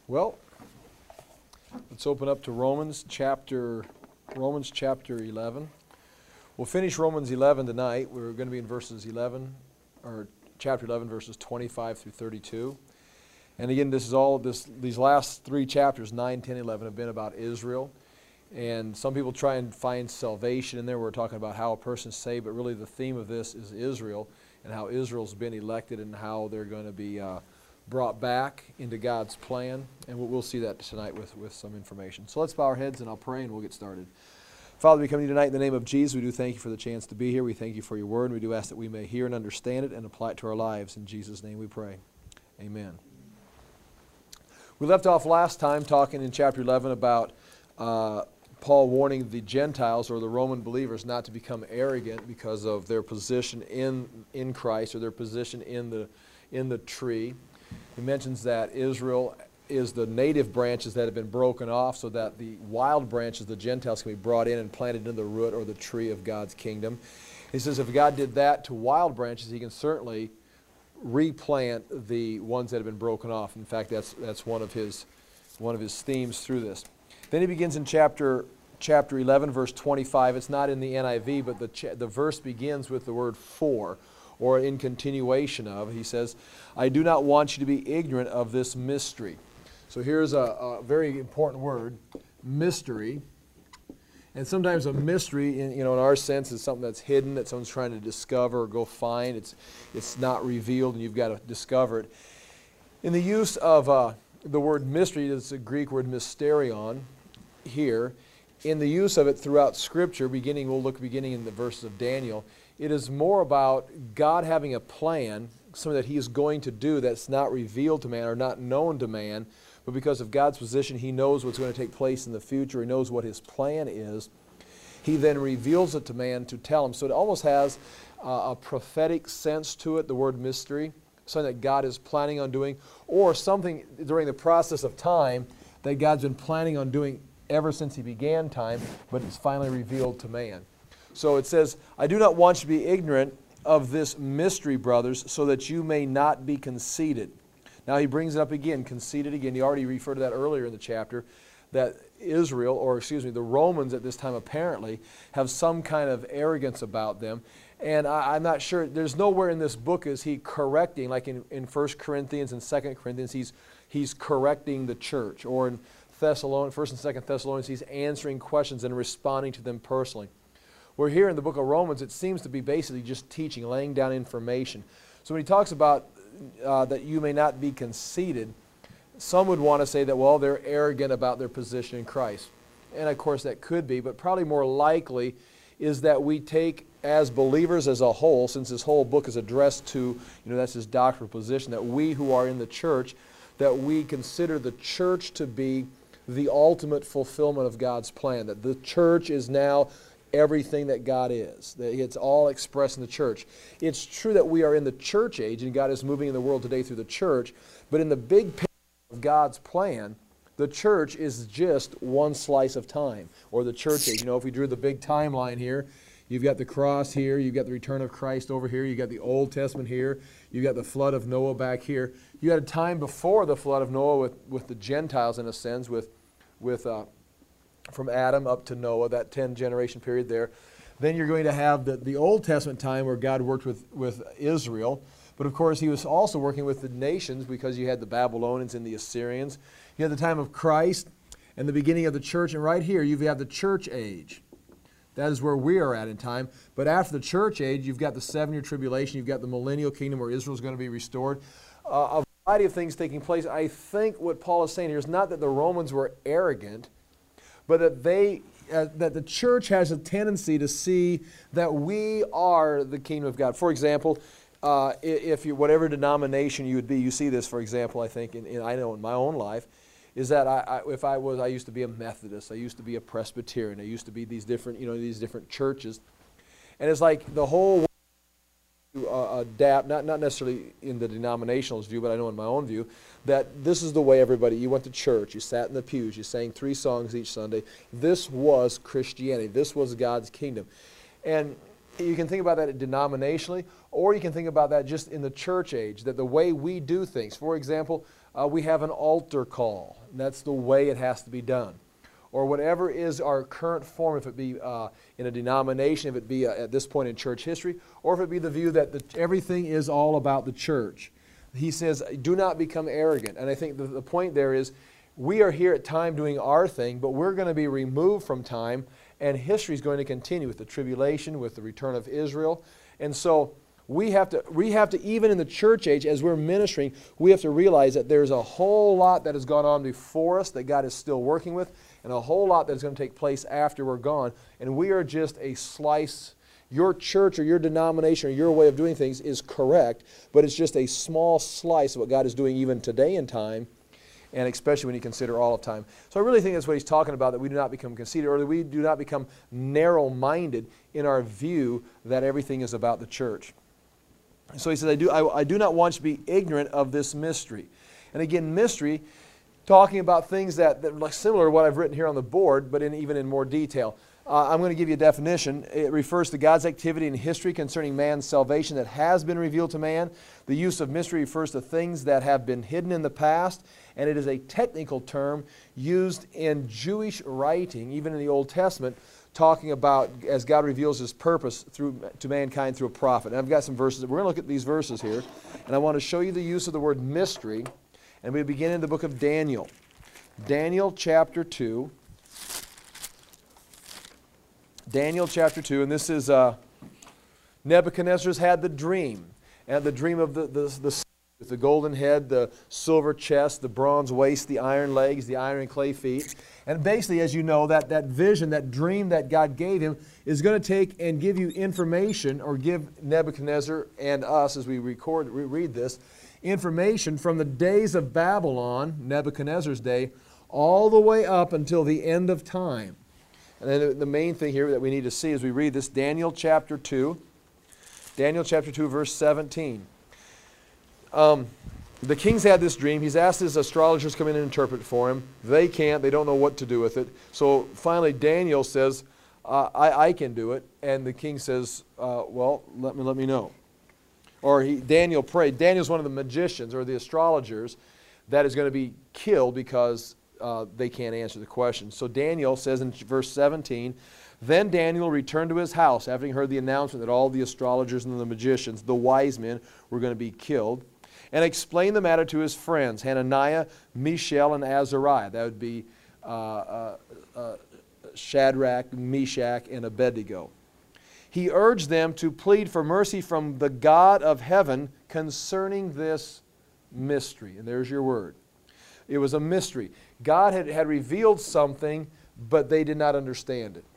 Well, let's open up to Romans chapter 11. We'll finish Romans 11 tonight. We're going to be in chapter 11, verses 25 through 32. And again, these last three chapters, 9, 10, 11, have been about Israel. And some people try and find salvation in there. We're talking about how a person's saved, but really the theme of this is Israel and how Israel's been elected and how they're going to be brought back into God's plan. And we'll see that tonight with some information. So let's bow our heads and I'll pray and we'll get started. Father, we come to you tonight in the name of Jesus. We do thank you for the chance to be here. We thank you for your word. And we do ask that we may hear and understand it and apply it to our lives. In Jesus' name we pray. Amen. We left off last time talking in chapter 11 about Paul warning the Gentiles or the Roman believers not to become arrogant because of their position in Christ or their position in the tree. He mentions that Israel is the native branches that have been broken off so that the wild branches, the Gentiles, can be brought in and planted into the root or the tree of God's kingdom. He says if God did that to wild branches, he can certainly replant the ones that have been broken off. In fact, that's one of his themes through this. Then he begins in chapter 11, verse 25. It's not in the NIV, but the verse begins with the word for, or in continuation of. He says, I do not want you to be ignorant of this mystery. So here's a very important word, mystery. And sometimes a mystery, in our sense, is something that's hidden, that someone's trying to discover or go find. It's not revealed, and you've got to discover it. In the use of the word mystery, it's a Greek word mysterion here. In the use of it throughout Scripture, we'll look beginning in the verses of Daniel, it is more about God having a plan, something that he is going to do that's not revealed to man or not known to man, but because of God's position, he knows what's going to take place in the future. He knows what his plan is. He then reveals it to man to tell him. So it almost has a prophetic sense to it, the word mystery, something that God is planning on doing, or something during the process of time that God's been planning on doing ever since he began time, but it's finally revealed to man. So it says, I do not want you to be ignorant of this mystery, brothers, so that you may not be conceited. Now he brings it up again, conceited again. He already referred to that earlier in the chapter, that the Romans at this time apparently have some kind of arrogance about them. And I'm not sure, there's nowhere in this book is he correcting, like in 1 Corinthians and 2 Corinthians, he's correcting the church. Or in 1 and 2 Thessalonians, he's answering questions and responding to them personally. Where here in the book of Romans, it seems to be basically just teaching, laying down information. So when he talks about that you may not be conceited, some would want to say that, well, they're arrogant about their position in Christ. And of course that could be, but probably more likely is that we take as believers as a whole, since this whole book is addressed to, that's his doctrinal position, that we who are in the church, that we consider the church to be the ultimate fulfillment of God's plan, that the church is now everything that God is, that it's all expressed in the church. It's true that we are in the church age and God is moving in the world today through the church, but in the big picture of God's plan, the church is just one slice of time, or the church age. If we drew the big timeline here, you've got the cross here, you've got the return of Christ over here, you've got the Old Testament here, you've got the flood of Noah back here. You had a time before the flood of Noah with the Gentiles, in a sense, from Adam up to Noah, that 10-generation period there. Then you're going to have the Old Testament time where God worked with Israel. But of course, he was also working with the nations because you had the Babylonians and the Assyrians. You had the time of Christ and the beginning of the church. And right here, you have the church age. That is where we are at in time. But after the church age, you've got the 7-year tribulation. You've got the millennial kingdom where Israel is going to be restored. A variety of things taking place. I think what Paul is saying here is not that the Romans were arrogant, but that that the church has a tendency to see that we are the kingdom of God. For example, if you whatever denomination you would be, you see this, for example, I think, I know in my own life, is that I used to be a Methodist, I used to be a Presbyterian, I used to be these different churches, and it's like the whole adapt, not necessarily in the denominationalist view, but I know in my own view, that this is the way everybody, you went to church, you sat in the pews, you sang 3 songs each Sunday. This was Christianity. This was God's kingdom. And You can think about that denominationally, or you can think about that just in the church age, that the way we do things. For example, we have an altar call. And that's the way it has to be done. Or whatever is our current form, if it be in a denomination, if it be at this point in church history, or if it be the view that everything is all about the church. He says, do not become arrogant. And I think the point there is, we are here at time doing our thing, but we're going to be removed from time, and history is going to continue with the tribulation, with the return of Israel. And so we have to, even in the church age, as we're ministering, we have to realize that there's a whole lot that has gone on before us that God is still working with, and a whole lot that's going to take place after we're gone. And we are just a slice. Your church or your denomination or your way of doing things is correct, but it's just a small slice of what God is doing even today in time, and especially when you consider all of time. So I really think that's what he's talking about, that we do not become conceited, or that we do not become narrow-minded in our view that everything is about the church. So he says, I do not want you to be ignorant of this mystery. And again, mystery, talking about things that are like similar to what I've written here on the board, but even in more detail. I'm going to give you a definition. It refers to God's activity in history concerning man's salvation that has been revealed to man. The use of mystery refers to things that have been hidden in the past, and it is a technical term used in Jewish writing, even in the Old Testament, talking about as God reveals His purpose to mankind through a prophet. And I've got some verses. We're going to look at these verses here, and I want to show you the use of the word mystery, and we begin in the book of Daniel. Daniel chapter 2. Daniel chapter 2, and this is Nebuchadnezzar's had the dream, and the dream of the golden head, the silver chest, the bronze waist, the iron legs, the iron and clay feet. And basically, as you know, that vision, that dream that God gave him is going to take and give you information, or give Nebuchadnezzar and us, as we read this, information from the days of Babylon, Nebuchadnezzar's day, all the way up until the end of time. And then the main thing here that we need to see as we read this, Daniel chapter 2. Daniel chapter 2, verse 17. The king's had this dream. He's asked his astrologers to come in and interpret for him. They can't. They don't know what to do with it. So finally Daniel says, I can do it. And the king says, well, let me know. Or Daniel prayed. Daniel's one of the magicians or the astrologers that is going to be killed because they can't answer the question. So Daniel says in verse 17, then Daniel returned to his house after he heard the announcement that all the astrologers and the magicians, the wise men, were going to be killed, and explained the matter to his friends, Hananiah, Mishael, and Azariah. That would be Shadrach, Meshach, and Abednego. He urged them to plead for mercy from the God of heaven concerning this mystery. And there's your word. It was a mystery. God had revealed something, but they did not understand it.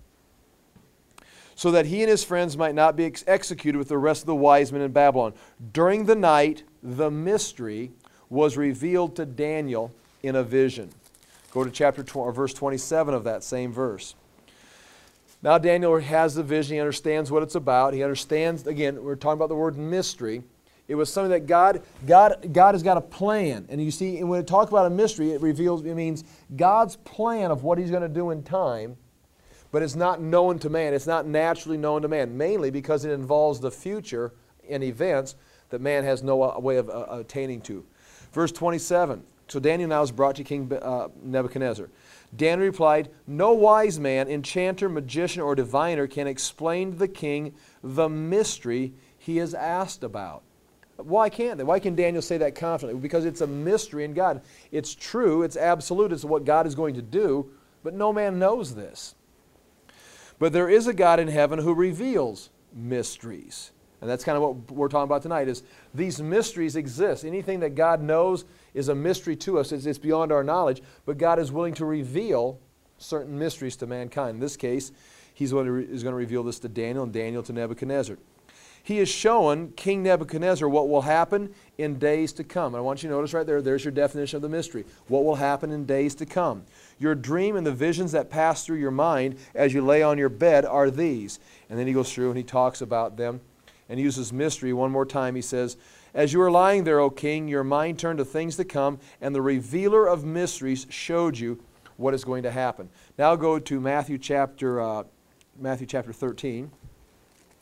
So that he and his friends might not be executed with the rest of the wise men in Babylon. During the night, the mystery was revealed to Daniel in a vision. Go to verse 27 of that same verse. Now Daniel has the vision. He understands what it's about. He understands, again, we're talking about the word mystery. It was something that God has got a plan. And you see, and when it talks about a mystery, it means God's plan of what He's going to do in time, but it's not known to man. It's not naturally known to man, mainly because it involves the future and events that man has no way of attaining to. Verse 27, so Daniel now is brought to King Nebuchadnezzar. Daniel replied, no wise man, enchanter, magician, or diviner can explain to the king the mystery he is asked about. Why can't they? Why can Daniel say that confidently? Because it's a mystery in God. It's true, it's absolute, it's what God is going to do, but no man knows this. But there is a God in heaven who reveals mysteries. And that's kind of what we're talking about tonight, is these mysteries exist. Anything that God knows is a mystery to us. It's beyond our knowledge, but God is willing to reveal certain mysteries to mankind. In this case, He's going to reveal this to Daniel, and Daniel to Nebuchadnezzar. He has shown King Nebuchadnezzar what will happen in days to come. And I want you to notice right there, there's your definition of the mystery. What will happen in days to come. Your dream and the visions that pass through your mind as you lay on your bed are these. And then he goes through and he talks about them and uses mystery one more time. He says, as you were lying there, O king, your mind turned to things to come, and the revealer of mysteries showed you what is going to happen. Now go to Matthew chapter 13.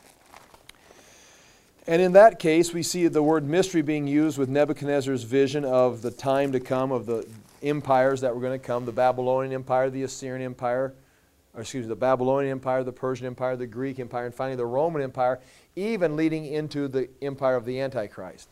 And in that case, we see the word mystery being used with Nebuchadnezzar's vision of the time to come, of the empires that were going to come, the Babylonian Empire, the Assyrian Empire, the Babylonian Empire, the Persian Empire, the Greek Empire, and finally the Roman Empire, even leading into the empire of the Antichrist.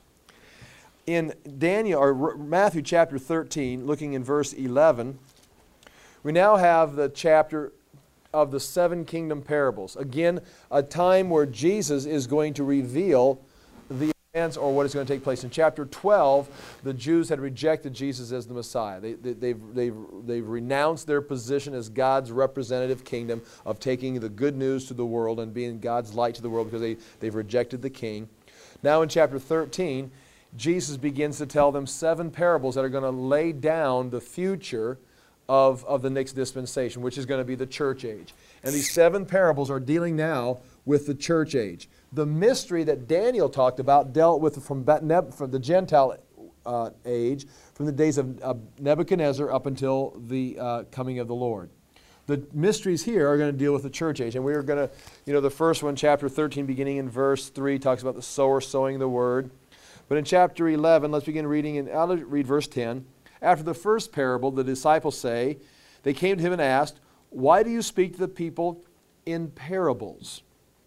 In Matthew chapter 13, looking in verse 11, we now have the chapter of the 7 kingdom parables. Again, a time where Jesus is going to reveal the events or what is going to take place. In chapter 12, the Jews had rejected Jesus as the Messiah. They've renounced their position as God's representative kingdom of taking the good news to the world and being God's light to the world because they've rejected the king. Now in chapter 13, Jesus begins to tell them 7 parables that are going to lay down the future of the next dispensation, which is going to be the church age. And these 7 parables are dealing now with the church age. The mystery that Daniel talked about dealt with from the Gentile age, from the days of Nebuchadnezzar up until the coming of the Lord. The mysteries here are going to deal with the church age. And we are going to, the first one, chapter 13, beginning in verse 3, talks about the sower sowing the word. But in chapter 11, let's begin reading, and I'll read verse 10. After the first parable, the disciples say, they came to him and asked, "Why do you speak to the people in parables?"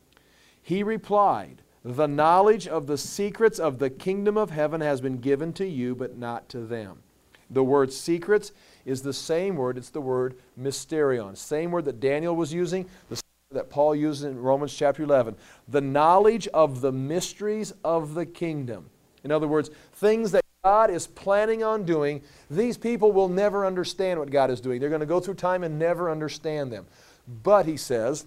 He replied, "The knowledge of the secrets of the kingdom of heaven has been given to you, but not to them." The word secrets is the same word, it's the word mysterion. Same word that Daniel was using, the same word that Paul used in Romans chapter 11. The knowledge of the mysteries of the kingdom. In other words, things that God is planning on doing, these people will never understand what God is doing. They're going to go through time and never understand them. But, he says,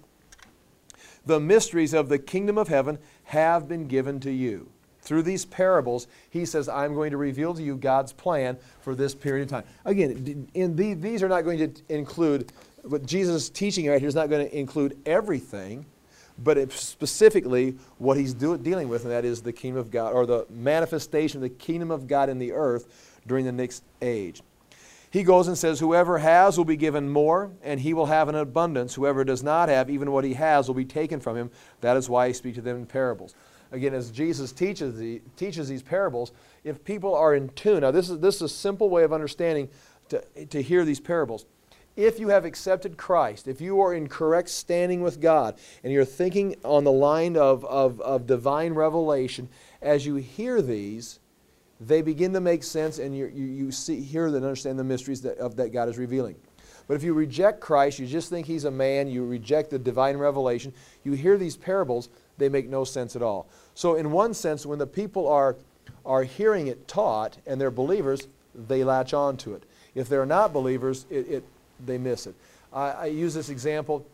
the mysteries of the kingdom of heaven have been given to you. Through these parables, he says, I'm going to reveal to you God's plan for this period of time. Again, these are not going to include, what Jesus is teaching right here is not going to include everything, but it's specifically what he's dealing with, and that is the kingdom of God, or the manifestation of the kingdom of God in the earth during the next age. He goes and says, whoever has will be given more, and he will have an abundance. Whoever does not have, even what he has will be taken from him. That is why I speak to them in parables. Again, as Jesus teaches these parables, if people are in tune, now this is a simple way of understanding to hear these parables. If you have accepted Christ, if you are in correct standing with God, and you're thinking on the line of divine revelation, as you hear these, they begin to make sense, and you hear and understand the mysteries that God is revealing. But if you reject Christ, you just think He's a man, you reject the divine revelation, you hear these parables, they make no sense at all. So in one sense, when the people are hearing it taught, and they're believers, they latch on to it. If they're not believers, they miss it. I use this example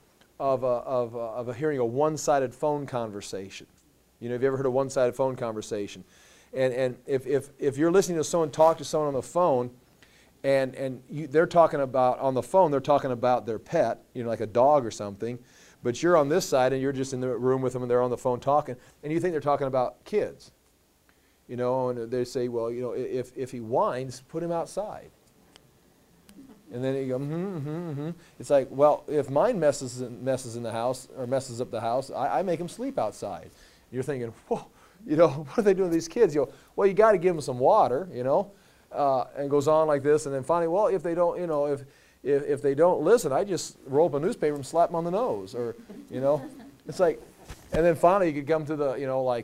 of hearing a one-sided phone conversation. Have you ever heard a one-sided phone conversation? And if you're listening to someone talk to someone on the phone, and they're talking about, on the phone, they're talking about their pet, like a dog or something, but you're on this side and you're just in the room with them and they're on the phone talking, and you think they're talking about kids. And they say, well, if he whines, put him outside. And then you go, It's like, well, if mine messes in the house or messes up the house, I make him sleep outside. You're thinking, whoa, what are they doing to these kids? Well, you got to give them some water, and goes on like this, and then finally, well, if they don't, if they don't listen, I just roll up a newspaper and slap them on the nose, or it's like, and then finally you could come to the,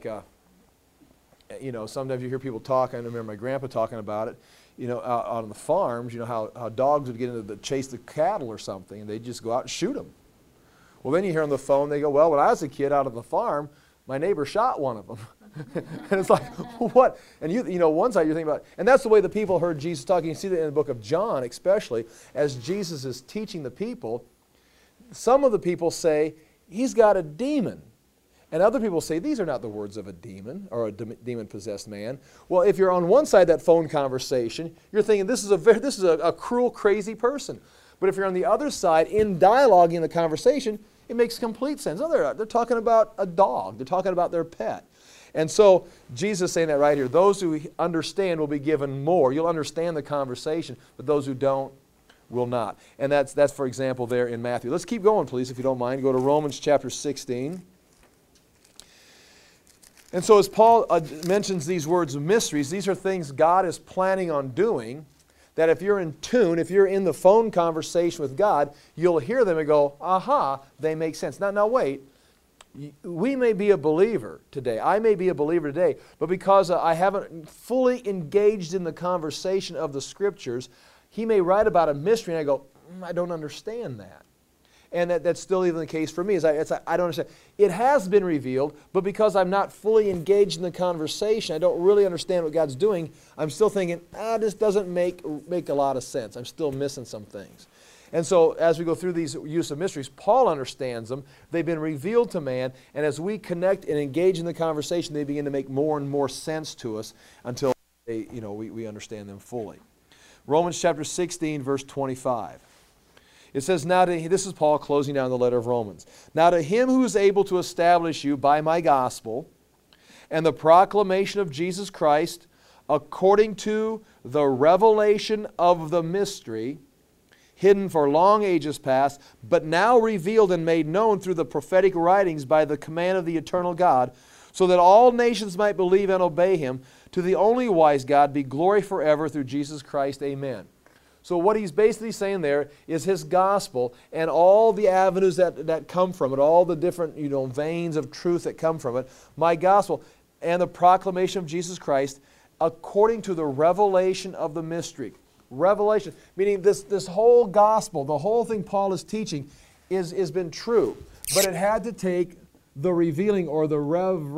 sometimes you hear people talk. I remember my grandpa talking about it. Out on the farms, how dogs would get into chase the cattle or something, and they'd just go out and shoot them. Well, then you hear on the phone, they go, well, when I was a kid out on the farm, my neighbor shot one of them. And it's like, what? And one side you're thinking about, and that's the way the people heard Jesus talking. You see that in the book of John, especially, as Jesus is teaching the people. Some of the people say, he's got a demon. And other people say, these are not the words of a demon or a demon-possessed man. Well, if you're on one side of that phone conversation, you're thinking, this is a cruel, crazy person. But if you're on the other side, in dialoguing the conversation, it makes complete sense. No, they're talking about a dog. They're talking about their pet. And so Jesus is saying that right here. Those who understand will be given more. You'll understand the conversation, but those who don't will not. And that's for example, there in Matthew. Let's keep going, please, if you don't mind. Go to Romans chapter 16. And so as Paul mentions these words of mysteries, these are things God is planning on doing, that if you're in tune, if you're in the phone conversation with God, you'll hear them and go, aha, they make sense. Now wait, we may be a believer today. I may be a believer today, but because I haven't fully engaged in the conversation of the Scriptures, he may write about a mystery and I go, I don't understand that. And that's still even the case for me. I don't understand. It has been revealed, but because I'm not fully engaged in the conversation, I don't really understand what God's doing, I'm still thinking, this doesn't make a lot of sense. I'm still missing some things. And so as we go through these use of mysteries, Paul understands them. They've been revealed to man, and as we connect and engage in the conversation, they begin to make more and more sense to us until we understand them fully. Romans chapter 16, verse 25. It says, this is Paul closing down the letter of Romans. Now to him who is able to establish you by my gospel and the proclamation of Jesus Christ according to the revelation of the mystery, hidden for long ages past, but now revealed and made known through the prophetic writings by the command of the eternal God, so that all nations might believe and obey him. To the only wise God be glory forever through Jesus Christ. Amen. So what he's basically saying there is his gospel and all the avenues that come from it, all the different veins of truth that come from it, my gospel and the proclamation of Jesus Christ according to the revelation of the mystery. Revelation, meaning this whole gospel, the whole thing Paul is teaching has been true, but it had to take the revealing or the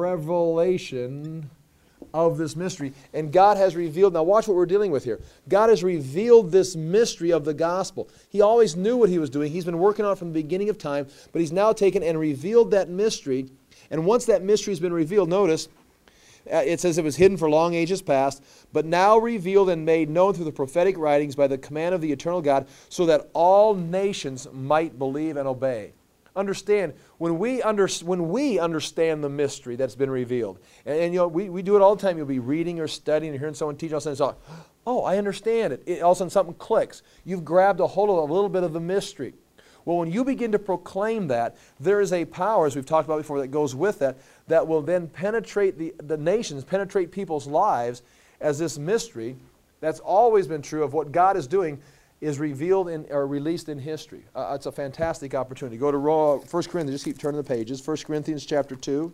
revelation of this mystery. And God has revealed, now watch what we're dealing with here. God has revealed this mystery of the gospel. He always knew what he was doing. He's been working on it from the beginning of time, but he's now taken and revealed that mystery. And once that mystery has been revealed, notice, it says it was hidden for long ages past, but now revealed and made known through the prophetic writings by the command of the eternal God, so that all nations might believe and obey. Understand, when we understand the mystery that's been revealed, and we do it all the time. You'll be reading or studying or hearing someone teach, all of a sudden it's oh, I understand it. All of a sudden something clicks. You've grabbed a hold of a little bit of the mystery. Well, when you begin to proclaim that, there is a power, as we've talked about before, that goes with that will then penetrate the nations, penetrate people's lives as this mystery that's always been true of what God is doing is revealed or released in history. It's a fantastic opportunity. Go to 1 Corinthians, just keep turning the pages. 1 Corinthians chapter 2.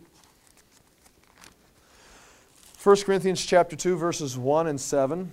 1 Corinthians chapter 2, verses 1 and 7.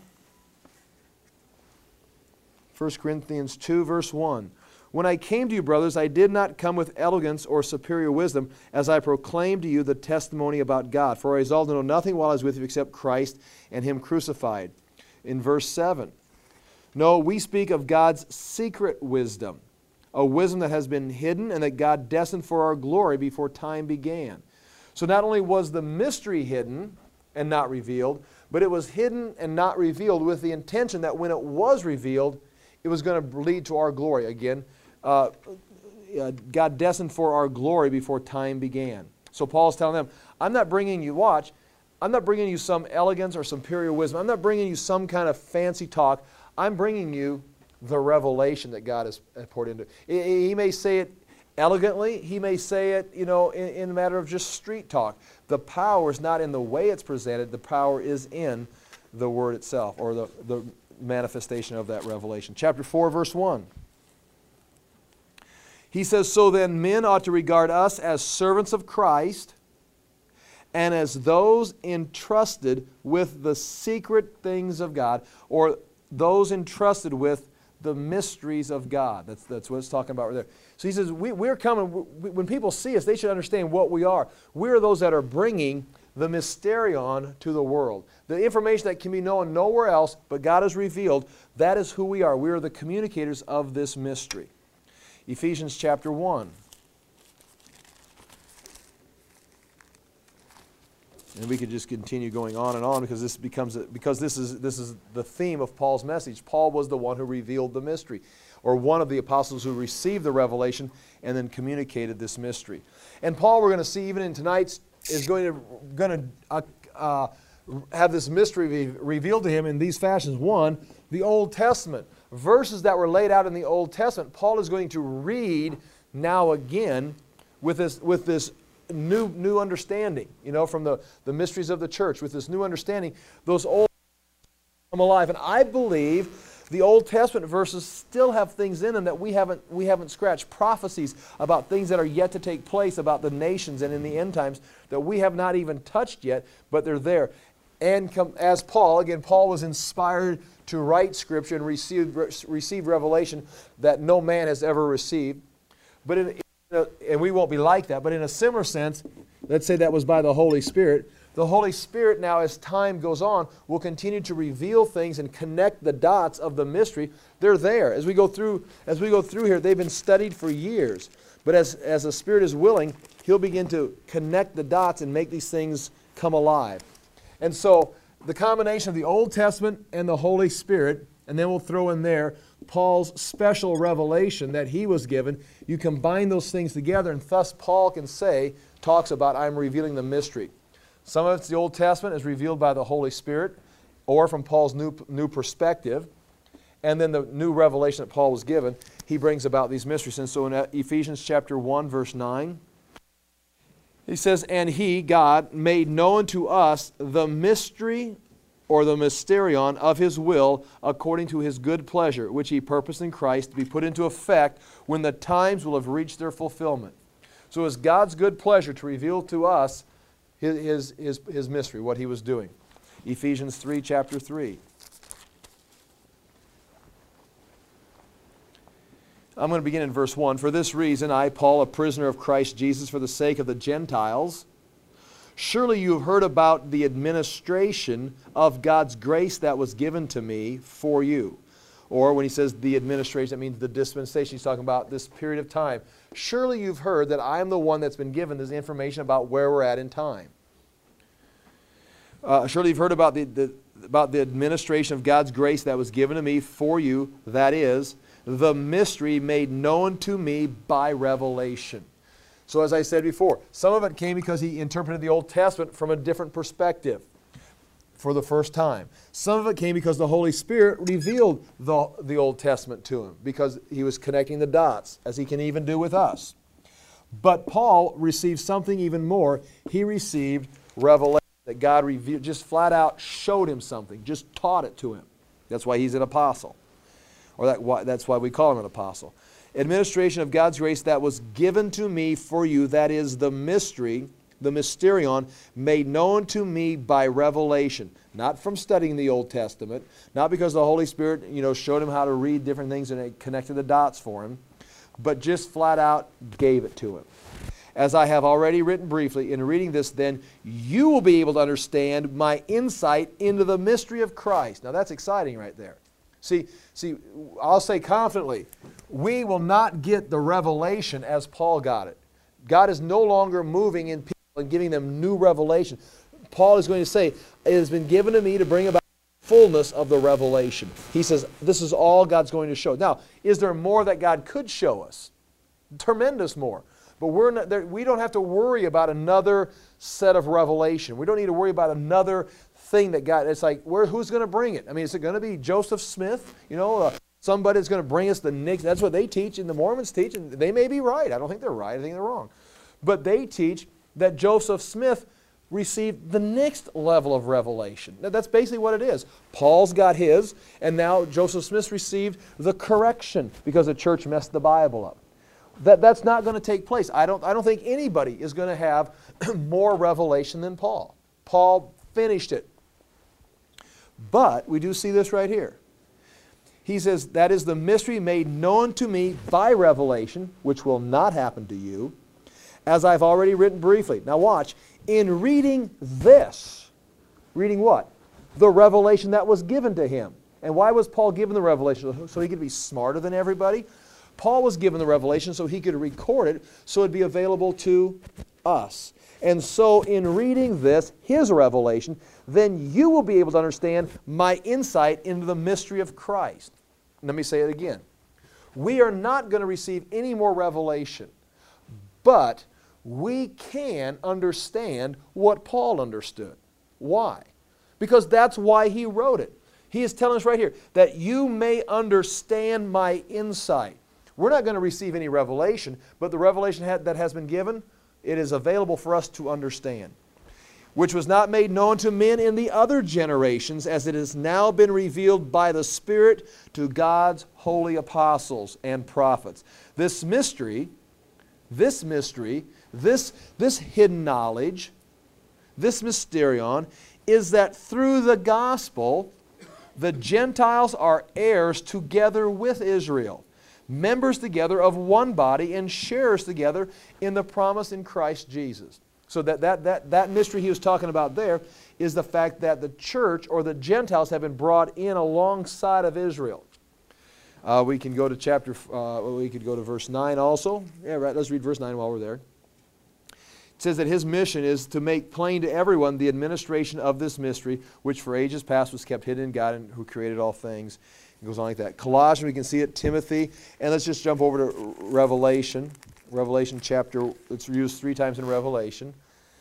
1 Corinthians 2, verse 1. When I came to you, brothers, I did not come with elegance or superior wisdom, as I proclaimed to you the testimony about God. For I resolved to know nothing while I was with you except Christ and him crucified. In verse 7. No, we speak of God's secret wisdom, a wisdom that has been hidden and that God destined for our glory before time began. So not only was the mystery hidden and not revealed, but it was hidden and not revealed with the intention that when it was revealed, it was going to lead to our glory. Again, God destined for our glory before time began. So Paul's telling them, I'm not bringing you some elegance or superior wisdom. I'm not bringing you some kind of fancy talk. I'm bringing you the revelation that God has poured into it. He may say it elegantly. He may say it, in a matter of just street talk. The power is not in the way it's presented. The power is in the word itself, or the manifestation of that revelation. Chapter 4, verse 1. He says, so then men ought to regard us as servants of Christ and as those entrusted with the secret things of God, or those entrusted with the mysteries of God. That's what it's talking about right there. So he says, we're coming, when people see us, they should understand what we are. We're those that are bringing the mysterion to the world. The information that can be known nowhere else, but God has revealed, that is who we are. We are the communicators of this mystery. Ephesians chapter 1. And we could just continue going on and on because this is the theme of Paul's message. Paul was the one who revealed the mystery, or one of the apostles who received the revelation and then communicated this mystery. And Paul, we're going to see even in tonight's, is going to have this mystery revealed to him in these fashions. One, the Old Testament. Verses that were laid out in the Old Testament, Paul is going to read now again with this new understanding, from the mysteries of the church. With this new understanding, those old come alive. And I believe the Old Testament verses still have things in them that we haven't scratched. Prophecies about things that are yet to take place about the nations and in the end times that we have not even touched yet, but they're there. And as Paul was inspired to write Scripture and receive revelation that no man has ever received. But and we won't be like that, but in a similar sense, let's say that was by the Holy Spirit. The Holy Spirit now, as time goes on, will continue to reveal things and connect the dots of the mystery. They're there. As we go through here, they've been studied for years. But as the Spirit is willing, He'll begin to connect the dots and make these things come alive. And so the combination of the Old Testament and the Holy Spirit, and then we'll throw in there Paul's special revelation that he was given. You combine those things together, and thus Paul talks about, I'm revealing the mystery. Some of it's the Old Testament as revealed by the Holy Spirit or from Paul's new perspective. And then the new revelation that Paul was given, he brings about these mysteries. And so in Ephesians chapter 1, verse 9, he says, and He, God, made known to us the mystery or the mysterion of His will according to His good pleasure, which He purposed in Christ to be put into effect when the times will have reached their fulfillment. So it's God's good pleasure to reveal to us His mystery, what He was doing. Ephesians 3, chapter 3. I'm going to begin in verse 1. For this reason, I, Paul, a prisoner of Christ Jesus, for the sake of the Gentiles, surely you have heard about the administration of God's grace that was given to me for you. Or when he says the administration, that means the dispensation. He's talking about this period of time. Surely you've heard that I am the one that's been given this information about where we're at in time. Surely you've heard about the administration of God's grace that was given to me for you, that is, the mystery made known to me by revelation. So as I said before, some of it came because he interpreted the Old Testament from a different perspective for the first time. Some of it came because the Holy Spirit revealed the Old Testament to him, because he was connecting the dots, as he can even do with us. But Paul received something even more. He received revelation, that God revealed, just flat out showed him something, just taught it to him. That's why he's an apostle. Or that's why we call him an apostle. Administration of God's grace that was given to me for you, that is the mystery, the mysterion, made known to me by revelation. Not from studying the Old Testament, not because the Holy Spirit, showed him how to read different things and it connected the dots for him, but just flat out gave it to him. As I have already written briefly, in reading this then, you will be able to understand my insight into the mystery of Christ. Now that's exciting right there. See, I'll say confidently, we will not get the revelation as Paul got it. God is no longer moving in people and giving them new revelation. Paul is going to say, it has been given to me to bring about fullness of the revelation. He says, this is all God's going to show. Now, is there more that God could show us? Tremendous more. But we don't have to worry about another set of revelation. We don't need to worry about another thing that God, it's like, who's going to bring it? I mean, is it going to be Joseph Smith? Somebody that's going to bring us the next, that's what they teach and the Mormons teach, and they may be right. I don't think they're right. I think they're wrong. But they teach that Joseph Smith received the next level of revelation. That's basically what it is. Paul's got his, and now Joseph Smith received the correction because the church messed the Bible up. That's not going to take place. I don't think anybody is going to have more revelation than Paul. Paul finished it. But we do see this right here. He says, that is the mystery made known to me by revelation, which will not happen to you, as I've already written briefly. Now watch. In reading this, reading what? The revelation that was given to him. And why was Paul given the revelation? So he could be smarter than everybody? Paul was given the revelation so he could record it, so it would be available to us. And so in reading this, his revelation, then you will be able to understand my insight into the mystery of Christ. Let me say it again. We are not going to receive any more revelation, but we can understand what Paul understood. Why? Because that's why he wrote it. He is telling us right here that you may understand my insight. We're not going to receive any revelation, but the revelation that has been given, it is available for us to understand. Which was not made known to men in the other generations, as it has now been revealed by the Spirit to God's holy apostles and prophets. This mystery, this hidden knowledge, this mysterion, is that through the gospel, the Gentiles are heirs together with Israel, members together of one body, and sharers together in the promise in Christ Jesus. So that mystery he was talking about there is the fact that the church or the Gentiles have been brought in alongside of Israel. We can go to we could go to verse 9 also. Yeah, right. Let's read verse 9 while we're there. It says that his mission is to make plain to everyone the administration of this mystery, which for ages past was kept hidden in God and who created all things. It goes on like that. Colossians, we can see it. Timothy, and let's just jump over to Revelation. Revelation chapter, it's used 3 times in Revelation.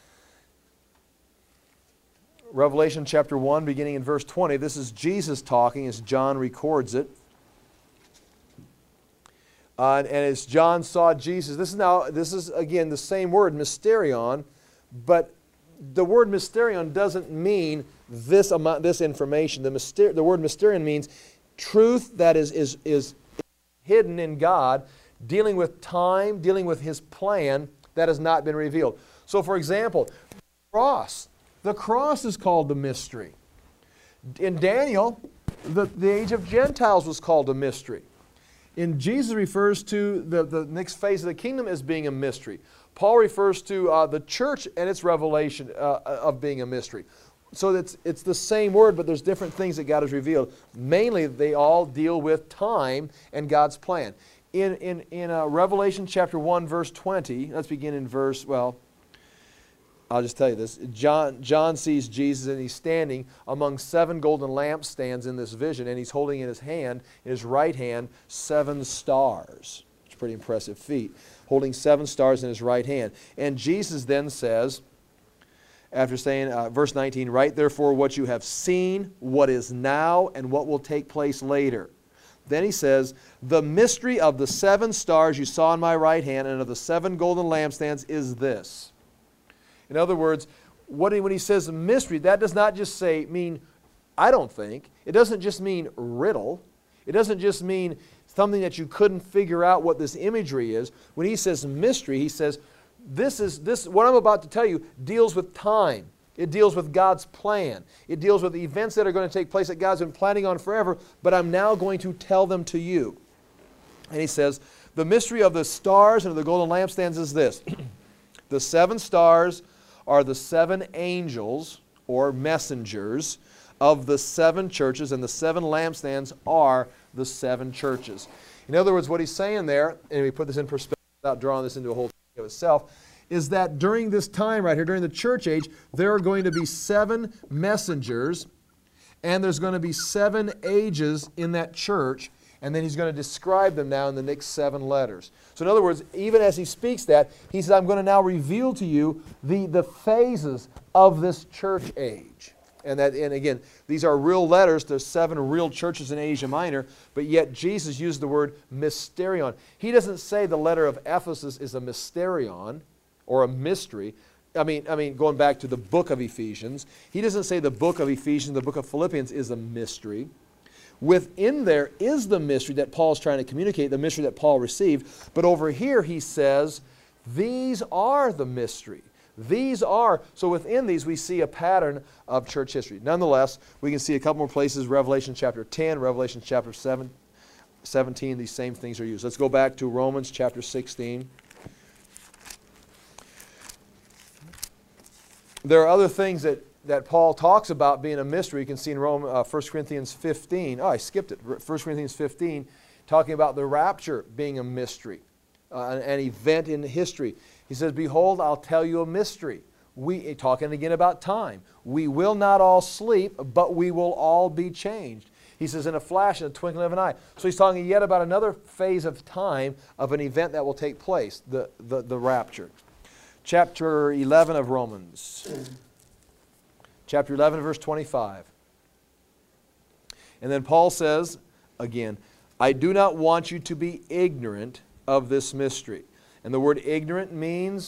Revelation chapter 1, beginning in verse 20. This is Jesus talking as John records it. And as John saw Jesus, this is again the same word, mysterion, but the word mysterion doesn't mean this information. The word mysterion means truth that is hidden in God, dealing with time, dealing with His plan that has not been revealed. So for example, the cross is called the mystery. In Daniel, the age of Gentiles was called a mystery. In Jesus refers to the next phase of the kingdom as being a mystery. Paul refers to the church and its revelation of being a mystery. So it's the same word, but there's different things that God has revealed. Mainly, they all deal with time and God's plan. In Revelation chapter 1, verse 20, let's begin in verse, I'll just tell you this. John sees Jesus and he's standing among 7 golden lampstands in this vision, and he's holding in his right hand, 7 stars. It's a pretty impressive feat. Holding 7 stars in his right hand. And Jesus then says, after saying, verse 19, write therefore what you have seen, what is now, and what will take place later. Then he says, the mystery of the 7 stars you saw in my right hand and of the 7 golden lampstands is this. In other words, when he says mystery, that does not just mean, I don't think, it doesn't just mean riddle. It doesn't just mean something that you couldn't figure out what this imagery is. When he says mystery, he says, what I'm about to tell you deals with time. It deals with God's plan. It deals with events that are going to take place that God's been planning on forever, but I'm now going to tell them to you. And he says, the mystery of the stars and of the golden lampstands is this. The 7 stars are the 7 angels or messengers of the 7 churches, and the 7 lampstands are the 7 churches. In other words, what he's saying there, and we put this in perspective without drawing this into a whole thing of itself, is that during this time right here, during the church age, there are going to be 7 messengers, and there's going to be 7 ages in that church, and then he's going to describe them now in the next 7 letters. So in other words, even as he speaks that, he says, I'm going to now reveal to you the phases of this church age. And again, these are real letters. There's 7 real churches in Asia Minor, but yet Jesus used the word mysterion. He doesn't say the letter of Ephesus is a mysterion or a mystery. I mean, going back to the book of Ephesians, he doesn't say the book of Ephesians, the book of Philippians is a mystery. Within there is the mystery that Paul's trying to communicate, the mystery that Paul received. But over here he says, these are the mystery. So within these we see a pattern of church history. Nonetheless, we can see a couple more places, Revelation chapter 10, Revelation chapter 17, these same things are used. Let's go back to Romans chapter 16. There are other things that Paul talks about being a mystery. You can see in 1 Corinthians 15. Oh, I skipped it. 1 Corinthians 15, talking about the rapture being a mystery, an event in history. He says, behold, I'll tell you a mystery. Talking again about time. We will not all sleep, but we will all be changed. He says, in a flash, in a twinkling of an eye. So he's talking yet about another phase of time of an event that will take place, the rapture. Chapter 11 of Romans. Chapter 11, verse 25. And then Paul says, again, I do not want you to be ignorant of this mystery. And the word ignorant means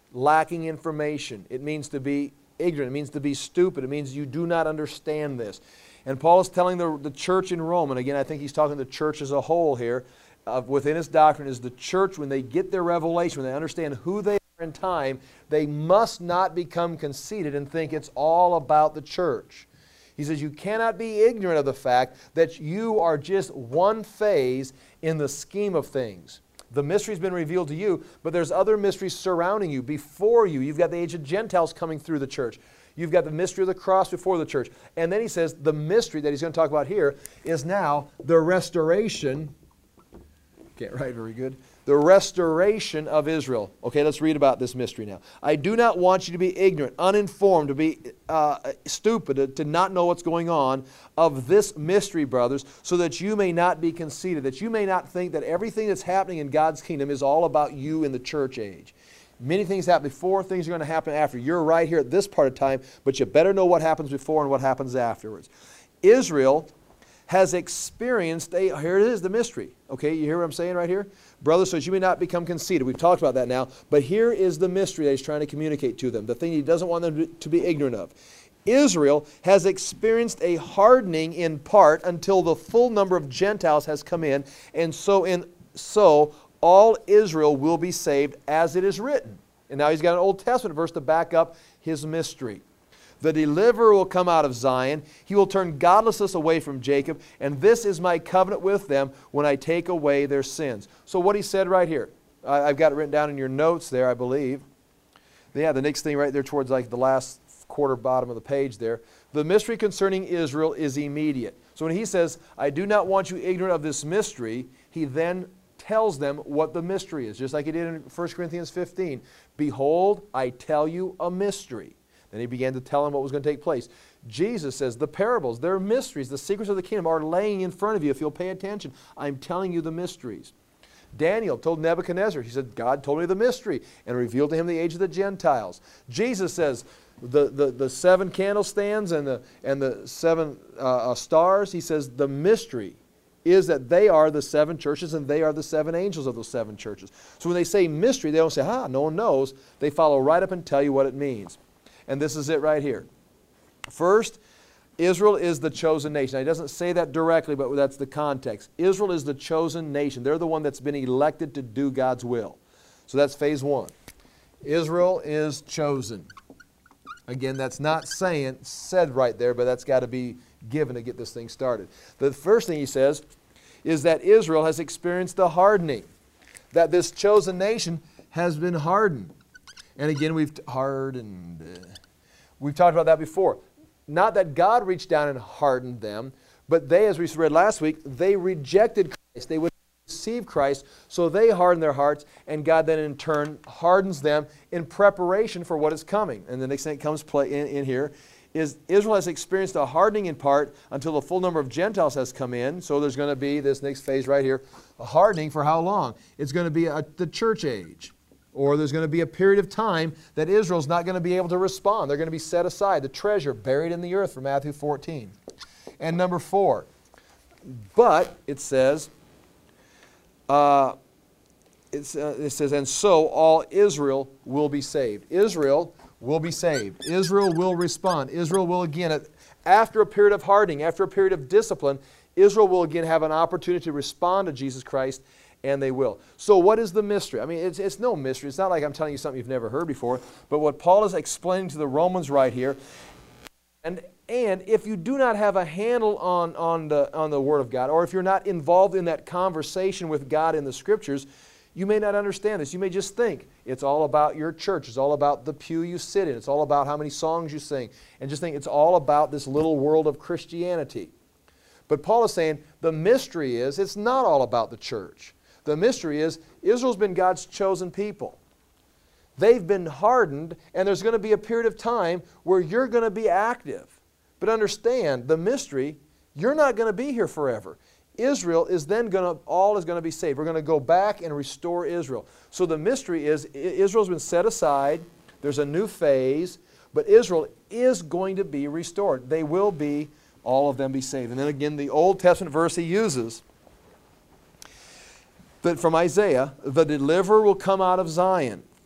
lacking information. It means to be ignorant. It means to be stupid. It means you do not understand this. And Paul is telling the church in Rome, and again I think he's talking to the church as a whole here, within his doctrine, is the church, when they get their revelation, when they understand who they are in time, they must not become conceited and think it's all about the church. He says you cannot be ignorant of the fact that you are just one phase in the scheme of things. The mystery's been revealed to you, but there's other mysteries surrounding you, before you. You've got the age of Gentiles coming through the church. You've got the mystery of the cross before the church. And then he says the mystery that he's going to talk about here is now the restoration. Can't write very good. The restoration of Israel. Okay, let's read about this mystery now. I do not want you to be ignorant, uninformed, to be stupid, to not know what's going on of this mystery, brothers, so that you may not be conceited, that you may not think that everything that's happening in God's kingdom is all about you in the church age. Many things happen before, things are going to happen after. You're right here at this part of time, but you better know what happens before and what happens afterwards. Israel has experienced here it is, the mystery. Okay, you hear what I'm saying right here? Brothers, so that you may not become conceited. We've talked about that now, but here is the mystery that he's trying to communicate to them, the thing he doesn't want them to be ignorant of. Israel has experienced a hardening in part until the full number of Gentiles has come in, and so all Israel will be saved, as it is written. And now he's got an Old Testament verse to back up his mystery. The deliverer will come out of Zion. He will turn godlessness away from Jacob. And this is my covenant with them when I take away their sins. So what he said right here, I've got it written down in your notes there, I believe. Yeah, the next thing right there towards like the last quarter bottom of the page there. The mystery concerning Israel is immediate. So when he says, I do not want you ignorant of this mystery, he then tells them what the mystery is. Just like he did in 1 Corinthians 15. Behold, I tell you a mystery. Then he began to tell them what was going to take place. Jesus says the parables, they're mysteries. The secrets of the kingdom are laying in front of you if you'll pay attention. I'm telling you the mysteries. Daniel told Nebuchadnezzar, he said, God told me the mystery and revealed to him the age of the Gentiles. Jesus says the 7 candlestands and the 7 stars, he says the mystery is that they are the 7 churches and they are the 7 angels of those 7 churches. So when they say mystery, they don't say, no one knows. They follow right up and tell you what it means. And this is it right here. First, Israel is the chosen nation. Now, he doesn't say that directly, but that's the context. Israel is the chosen nation. They're the one that's been elected to do God's will. So that's phase 1. Israel is chosen. Again, that's not said right there, but that's got to be given to get this thing started. The first thing he says is that Israel has experienced a hardening, that this chosen nation has been hardened. And again, we've talked about that before. Not that God reached down and hardened them, but they, as we read last week, they rejected Christ. They would receive Christ, so they hardened their hearts, and God then in turn hardens them in preparation for what is coming. And the next thing that comes in here is Israel has experienced a hardening in part until the full number of Gentiles has come in. So there's going to be this next phase right here, a hardening for how long? It's going to be the church age. Or there's going to be a period of time that Israel's not going to be able to respond. They're going to be set aside, the treasure buried in the earth from Matthew 14. And number 4, but it says, and so all Israel will be saved. Israel will be saved. Israel will respond. Israel will again, after a period of hardening, after a period of discipline, Israel will again have an opportunity to respond to Jesus Christ, and they will. So what is the mystery? I mean, it's no mystery. It's not like I'm telling you something you've never heard before, but what Paul is explaining to the Romans right here, and if you do not have a handle on the Word of God, or if you're not involved in that conversation with God in the Scriptures, you may not understand this. You may just think it's all about your church. It's all about the pew you sit in. It's all about how many songs you sing. And just think it's all about this little world of Christianity. But Paul is saying the mystery is it's not all about the church. The mystery is Israel's been God's chosen people. They've been hardened, and there's going to be a period of time where you're going to be active. But understand, the mystery, you're not going to be here forever. Israel is then all is going to be saved. We're going to go back and restore Israel. So the mystery is Israel's been set aside. There's a new phase, but Israel is going to be restored. They will be, all of them be saved. And then again, the Old Testament verse he uses, that from Isaiah, the deliverer will come out of Zion.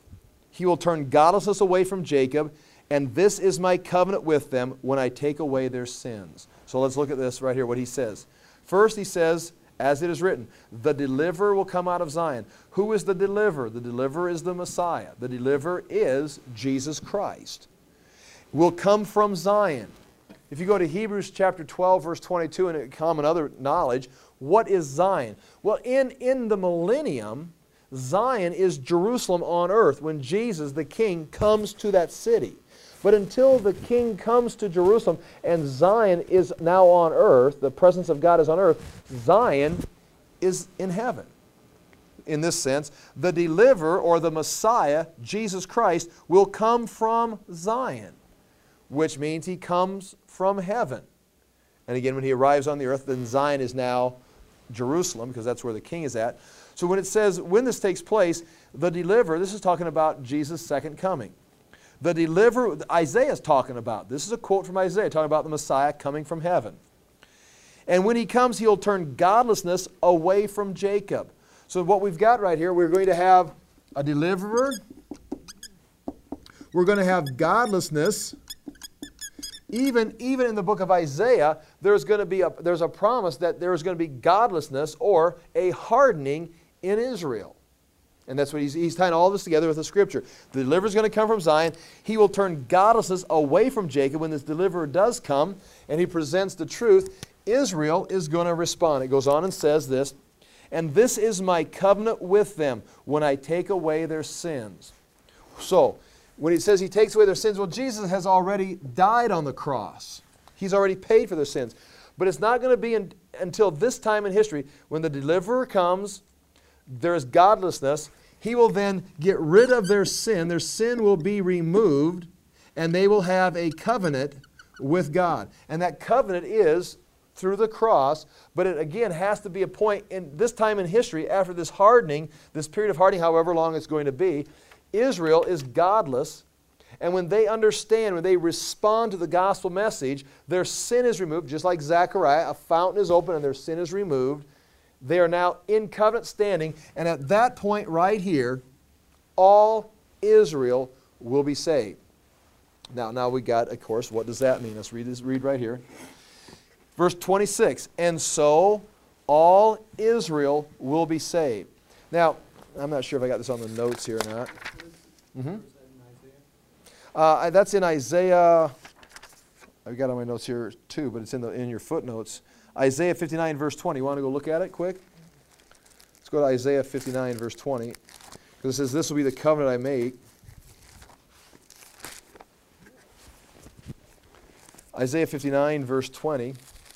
He will turn godlessness away from Jacob, and this is my covenant with them when I take away their sins. So let's look at this right here, what he says. First he says, as it is written, the deliverer will come out of Zion. Who is the deliverer? The deliverer is the Messiah. The deliverer is Jesus Christ. Will come from Zion. If you go to Hebrews chapter 12, verse 22, and common other knowledge, what is Zion? Well, in the millennium, Zion is Jerusalem on earth when Jesus, the King, comes to that city. But until the King comes to Jerusalem and Zion is now on earth, the presence of God is on earth, Zion is in heaven. In this sense, the deliverer or the Messiah, Jesus Christ, will come from Zion, which means he comes from heaven. And again, when he arrives on the earth, then Zion is now Jerusalem, because that's where the King is at. So when it says, when this takes place, the deliverer, this is talking about Jesus' second coming. The deliverer, Isaiah is talking about, this is a quote from Isaiah, talking about the Messiah coming from heaven. And when he comes, he'll turn godlessness away from Jacob. So what we've got right here, we're going to have a deliverer. We're going to have godlessness. Even in the book of Isaiah, there's a promise that there is going to be godlessness or a hardening in Israel. And that's what he's tying all this together with the Scripture. The deliverer is going to come from Zion. He will turn godlessness away from Jacob. When this deliverer does come and he presents the truth, Israel is going to respond. It goes on and says this, and this is my covenant with them when I take away their sins. So, when he says he takes away their sins, well, Jesus has already died on the cross. He's already paid for their sins. But it's not going to be until this time in history when the deliverer comes, there is godlessness. He will then get rid of their sin. Their sin will be removed, and they will have a covenant with God. And that covenant is through the cross, but it again has to be a point in this time in history after this hardening, this period of hardening, however long it's going to be. Israel is godless, and when they understand, when they respond to the gospel message, their sin is removed, just like Zechariah, a fountain is open and their sin is removed. They are now in covenant standing, and at that point right here, all Israel will be saved. Now we got, of course, what does that mean? Let's read right here. Verse 26, and so all Israel will be saved. Now, I'm not sure if I got this on the notes here or not. That's in Isaiah. I've got it on my notes here too, but it's in your footnotes. Isaiah 59, verse 20. You want to go look at it quick? Let's go to Isaiah 59, verse 20. Because it says, this will be the covenant I make. Isaiah 59, verse 20.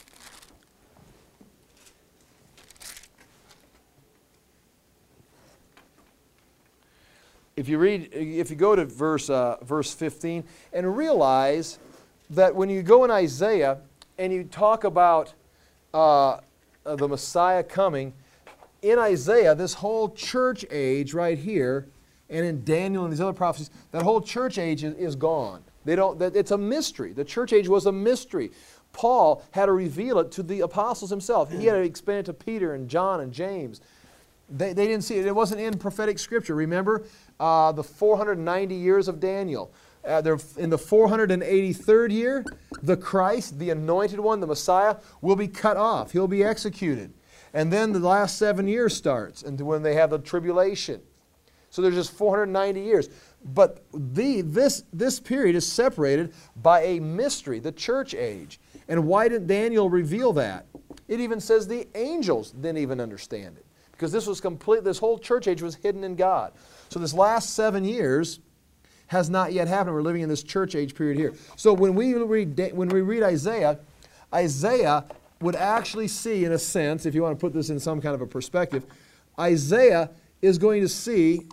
If you go to verse 15, and realize that when you go in Isaiah and you talk about the Messiah coming, in Isaiah, this whole church age right here, and in Daniel and these other prophecies, that whole church age is gone. It's a mystery. The church age was a mystery. Paul had to reveal it to the apostles himself. He had to explain it to Peter and John and James. They didn't see it. It wasn't in prophetic scripture. Remember the 490 years of Daniel. In the 483rd year, the Christ, the anointed one, the Messiah, will be cut off. He'll be executed. And then the last 7 years starts, and when they have the tribulation. So there's just 490 years. But this period is separated by a mystery, the church age. And why didn't Daniel reveal that? It even says the angels didn't even understand it. Because this whole church age was hidden in God. So this last 7 years has not yet happened. We're living in this church age period here. So when we read Isaiah, Isaiah would actually see, in a sense, if you want to put this in some kind of a perspective, Isaiah is going to see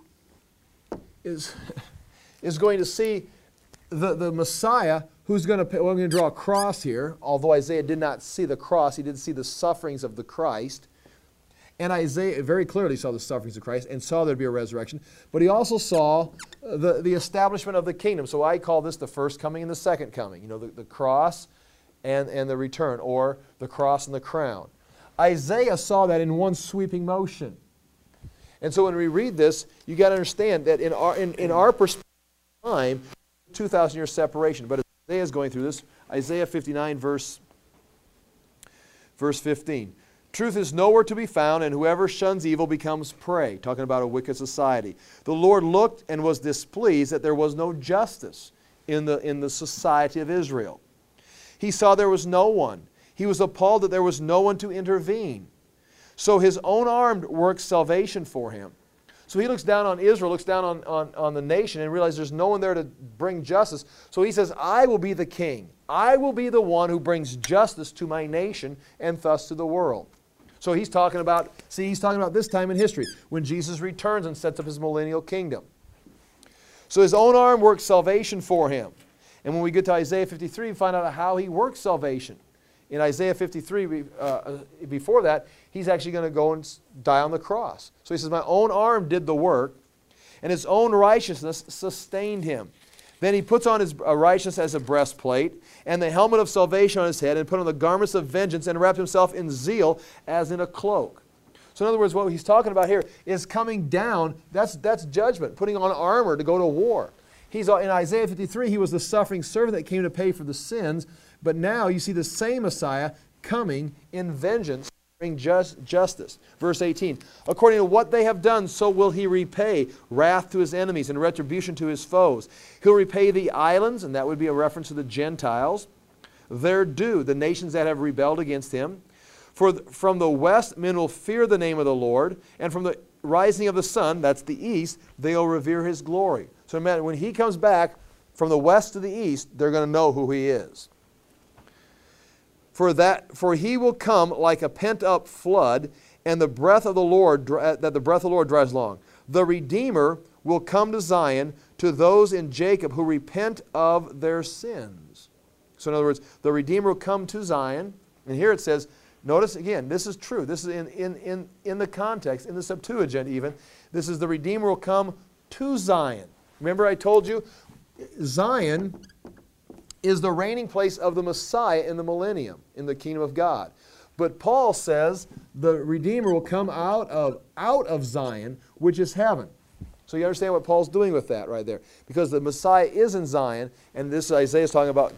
the Messiah who's going to, we're going to draw a cross here, although Isaiah did not see the cross, he did see the sufferings of the Christ. And Isaiah very clearly saw the sufferings of Christ and saw there'd be a resurrection. But he also saw the establishment of the kingdom. So I call this the first coming and the second coming. You know, the cross and the return, or the cross and the crown. Isaiah saw that in one sweeping motion. And so when we read this, you got to understand that in our perspective of time, 2,000 year separation. But Isaiah is going through this. Isaiah 59 verse 15. Truth is nowhere to be found, and whoever shuns evil becomes prey. Talking about a wicked society. The Lord looked and was displeased that there was no justice in the society of Israel. He saw there was no one. He was appalled that there was no one to intervene. So his own arm works salvation for him. So he looks down on Israel, looks down on the nation, and realizes there's no one there to bring justice. So he says, I will be the king. I will be the one who brings justice to my nation and thus to the world. So he's talking about this time in history when Jesus returns and sets up his millennial kingdom. So his own arm works salvation for him. And when we get to Isaiah 53, we find out how he works salvation. In Isaiah 53, before that, he's actually going to go and die on the cross. So he says, my own arm did the work, and his own righteousness sustained him. Then he puts on his righteousness as a breastplate, and the helmet of salvation on his head, and put on the garments of vengeance, and wrapped himself in zeal as in a cloak. So in other words, what he's talking about here is coming down, that's judgment, putting on armor to go to war. In Isaiah 53, he was the suffering servant that came to pay for the sins, but now you see the same Messiah coming in vengeance, bring justice. Verse 18, according to what they have done, so will he repay wrath to his enemies and retribution to his foes. He'll repay the islands, and that would be a reference to the Gentiles, their due, the nations that have rebelled against him. For from the west men will fear the name of the Lord, and from the rising of the sun, that's the east, they'll revere his glory. So no matter when he comes back from the west to the east, they're going to know who he is. For he will come like a pent-up flood, and the breath of the Lord drives along. The Redeemer will come to Zion, to those in Jacob who repent of their sins. So in other words, the Redeemer will come to Zion, and here it says, notice again, this is true. This is in the context, in the Septuagint even. This is the Redeemer will come to Zion. Remember I told you, Zion is the reigning place of the Messiah in the millennium, in the kingdom of God. But Paul says the Redeemer will come out of Zion, which is heaven. So you understand what Paul's doing with that right there. Because the Messiah is in Zion, and this Isaiah is talking about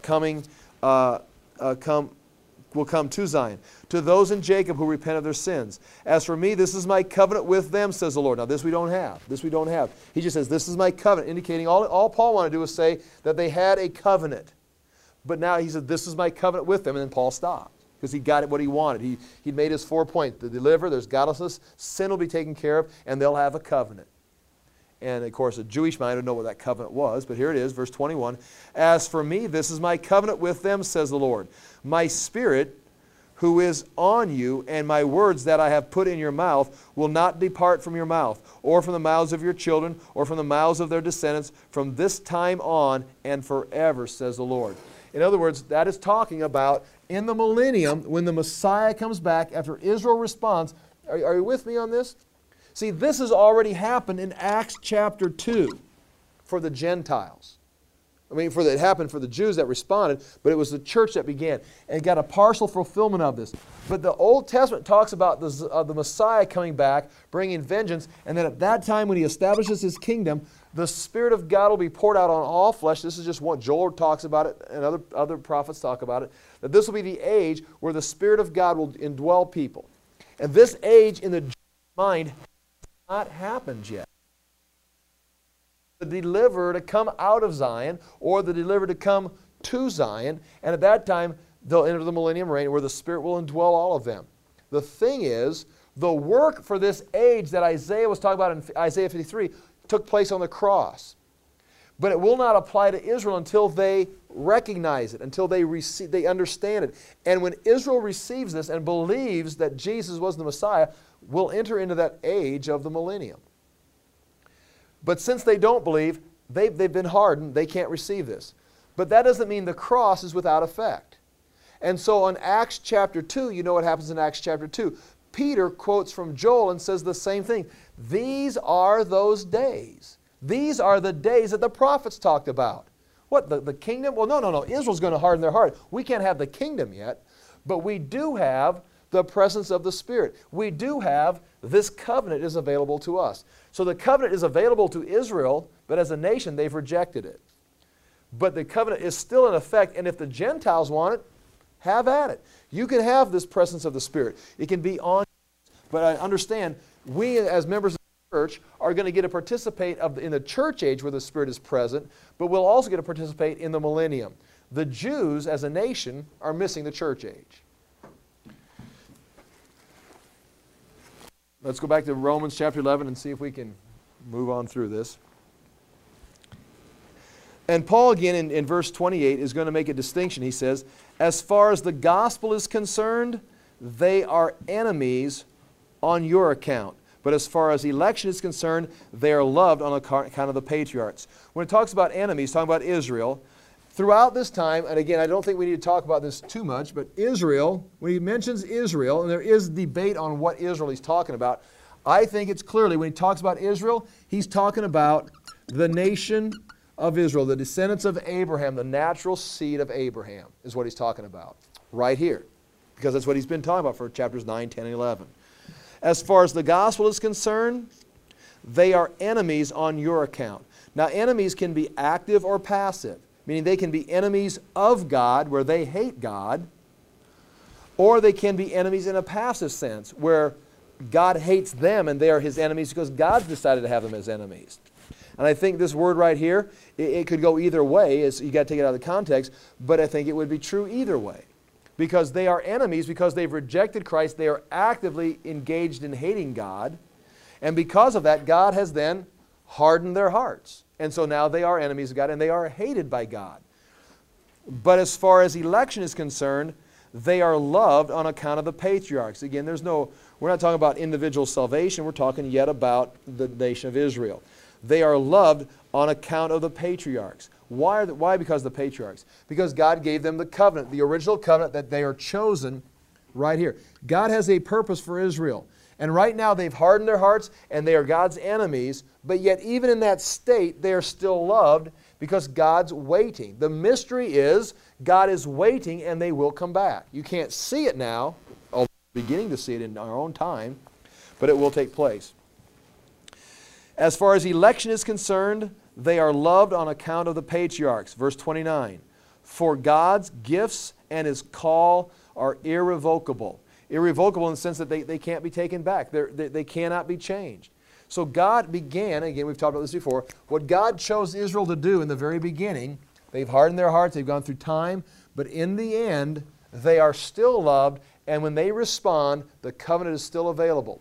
will come to Zion, to those in Jacob who repent of their sins. As for me, this is my covenant with them, says the Lord. Now this we don't have. This we don't have. He just says, this is my covenant, indicating all Paul wanted to do was say that they had a covenant. But now he said, this is my covenant with them, and then Paul stopped. Because he got what he wanted. He'd made his 4 points. The deliver, there's godlessness, sin will be taken care of, and they'll have a covenant. And of course, a Jewish mind would know what that covenant was, but here it is, verse 21. As for me, this is my covenant with them, says the Lord. My spirit, who is on you, and my words that I have put in your mouth, will not depart from your mouth, or from the mouths of your children, or from the mouths of their descendants, from this time on and forever, says the Lord. In other words, that is talking about in the millennium, when the Messiah comes back, after Israel responds. Are you with me on this? See, this has already happened in Acts chapter 2 for the Gentiles. I mean, it happened for the Jews that responded, but it was the church that began and got a partial fulfillment of this. But the Old Testament talks about the Messiah coming back, bringing vengeance, and then at that time when he establishes his kingdom, the Spirit of God will be poured out on all flesh. This is just what Joel talks about it, and other prophets talk about it, that this will be the age where the Spirit of God will indwell people. And this age in the Jewish mind has not happened yet. The deliverer to come out of Zion, or the deliverer to come to Zion, and at that time they'll enter the millennium reign where the Spirit will indwell all of them. The thing is, the work for this age that Isaiah was talking about in Isaiah 53 took place on the cross. But it will not apply to Israel until they recognize it, until they understand it. And when Israel receives this and believes that Jesus was the Messiah, we'll enter into that age of the millennium. But since they don't believe, they've been hardened, they can't receive this. But that doesn't mean the cross is without effect. And so in Acts chapter 2, you know what happens in Acts chapter 2. Peter quotes from Joel and says the same thing. These are those days. These are the days that the prophets talked about. What, the kingdom? Well, no. Israel's going to harden their heart. We can't have the kingdom yet, but we do have the presence of the Spirit. We do have this covenant is available to us. So the covenant is available to Israel, but as a nation, they've rejected it. But the covenant is still in effect, and if the Gentiles want it, have at it. You can have this presence of the Spirit. It can be on, but I understand we as members of the church are going to get to participate in the church age where the Spirit is present, but we'll also get to participate in the millennium. The Jews as a nation are missing the church age. Let's go back to Romans chapter 11 and see if we can move on through this. And Paul again in verse 28 is going to make a distinction. He says, as far as the gospel is concerned, they are enemies on your account. But as far as election is concerned, they are loved on account of the patriarchs. When it talks about enemies, talking about Israel, throughout this time, and again, I don't think we need to talk about this too much, but Israel, when he mentions Israel, and there is debate on what Israel he's talking about, I think it's clearly, when he talks about Israel, he's talking about the nation of Israel, the descendants of Abraham, the natural seed of Abraham, is what he's talking about right here, because that's what he's been talking about for chapters 9, 10, and 11. As far as the gospel is concerned, they are enemies on your account. Now, enemies can be active or passive, meaning they can be enemies of God, where they hate God, or they can be enemies in a passive sense, where God hates them and they are His enemies because God's decided to have them as enemies. And I think this word right here, it could go either way. You got to take it out of the context, but I think it would be true either way. Because they are enemies, because they've rejected Christ, they are actively engaged in hating God. And because of that, God has then hardened their hearts. And so now they are enemies of God and they are hated by God. But as far as election is concerned, they are loved on account of the patriarchs. Again, we're not talking about individual salvation, we're talking yet about the nation of Israel. They are loved on account of the patriarchs. Why because of the patriarchs? Because God gave them the covenant, the original covenant that they are chosen right here. God has a purpose for Israel. And right now they've hardened their hearts and they are God's enemies, but yet even in that state they are still loved because God's waiting. The mystery is God is waiting and they will come back. You can't see it now, although we're beginning to see it in our own time, but it will take place. As far as election is concerned, they are loved on account of the patriarchs. Verse 29, for God's gifts and His call are irrevocable. Irrevocable in the sense that they can't be taken back. They cannot be changed. So God began, again we've talked about this before, what God chose Israel to do in the very beginning, they've hardened their hearts, they've gone through time, but in the end, they are still loved, and when they respond, the covenant is still available.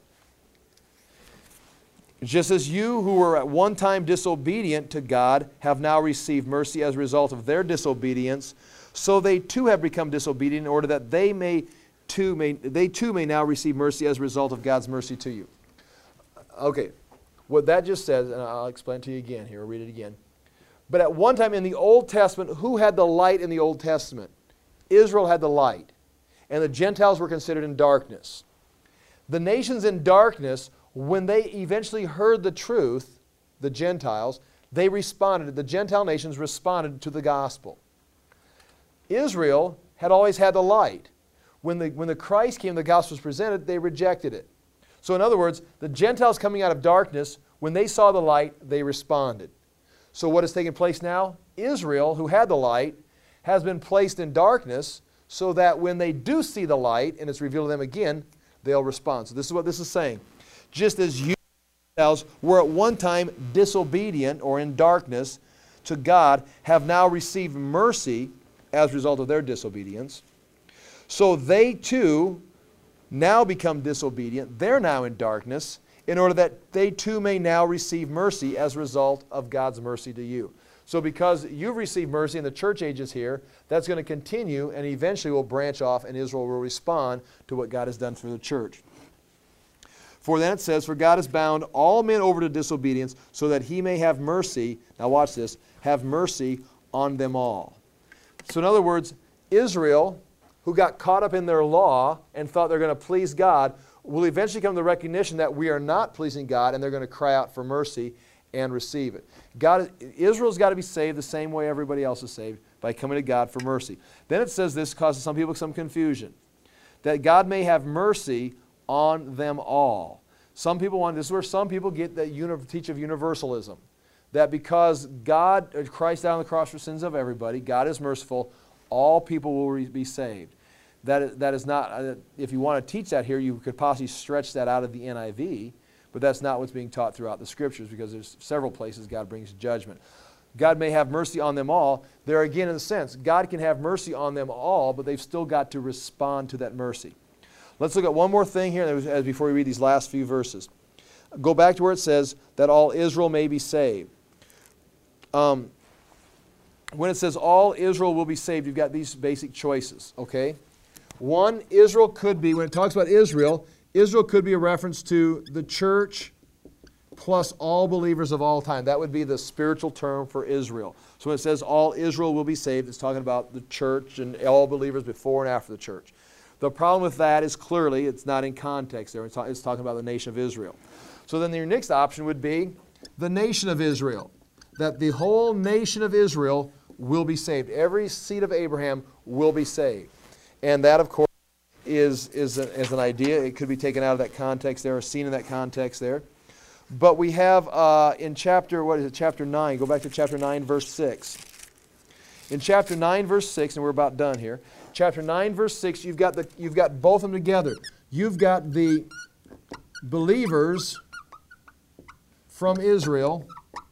Just as you who were at one time disobedient to God have now received mercy as a result of their disobedience, so they too have become disobedient in order that they too may now receive mercy as a result of God's mercy to you. Okay, what that just says, and I'll explain it to you again here, I'll read it again. But at one time in the Old Testament, who had the light in the Old Testament? Israel had the light, and the Gentiles were considered in darkness. The nations in darkness, when they eventually heard the truth, the Gentiles, they responded. The Gentile nations responded to the gospel. Israel had always had the light. When the Christ came, the gospel was presented, they rejected it. So in other words, the Gentiles coming out of darkness, when they saw the light, they responded. So what has taken place now? Israel, who had the light, has been placed in darkness so that when they do see the light, and it's revealed to them again, they'll respond. So this is what this is saying. Just as you yourselves were at one time disobedient or in darkness to God, have now received mercy as a result of their disobedience, so they too now become disobedient. They're now in darkness in order that they too may now receive mercy as a result of God's mercy to you. So because you've received mercy and the church age is here, that's going to continue and eventually will branch off and Israel will respond to what God has done for the church. For then it says, for God has bound all men over to disobedience so that He may have mercy, now watch this, have mercy on them all. So in other words, Israel, who got caught up in their law and thought they're going to please God, will eventually come to the recognition that we are not pleasing God and they're going to cry out for mercy and receive it. Israel's got to be saved the same way everybody else is saved, by coming to God for mercy. Then it says this causes some people some confusion. that God may have mercy on them all. Some people want, this is where some people get that teach of universalism. That because Christ died on the cross for sins of everybody, God is merciful, all people will be saved. That is not, if you want to teach that here, you could possibly stretch that out of the NIV, but that's not what's being taught throughout the Scriptures, because there's several places God brings judgment. God may have mercy on them all. There again, in a sense, God can have mercy on them all, but they've still got to respond to that mercy. Let's look at one more thing here before we read these last few verses. Go back to where it says that all Israel may be saved. When it says all Israel will be saved, you've got these basic choices, okay? One, Israel could be, when it talks about Israel could be a reference to the church plus all believers of all time. That would be the spiritual term for Israel. So when it says all Israel will be saved, it's talking about the church and all believers before and after the church. The problem with that is clearly it's not in context there. It's talking about the nation of Israel. So then your next option would be the nation of Israel. That the whole nation of Israel will be saved. Every seed of Abraham will be saved. And that, of course, is an idea. It could be taken out of that context there or seen in that context there. But we have in chapter 9. Go back to chapter 9, verse 6. In chapter 9, verse 6, and we're about done here. Chapter 9, verse 6, you've got both of them together. You've got the believers from Israel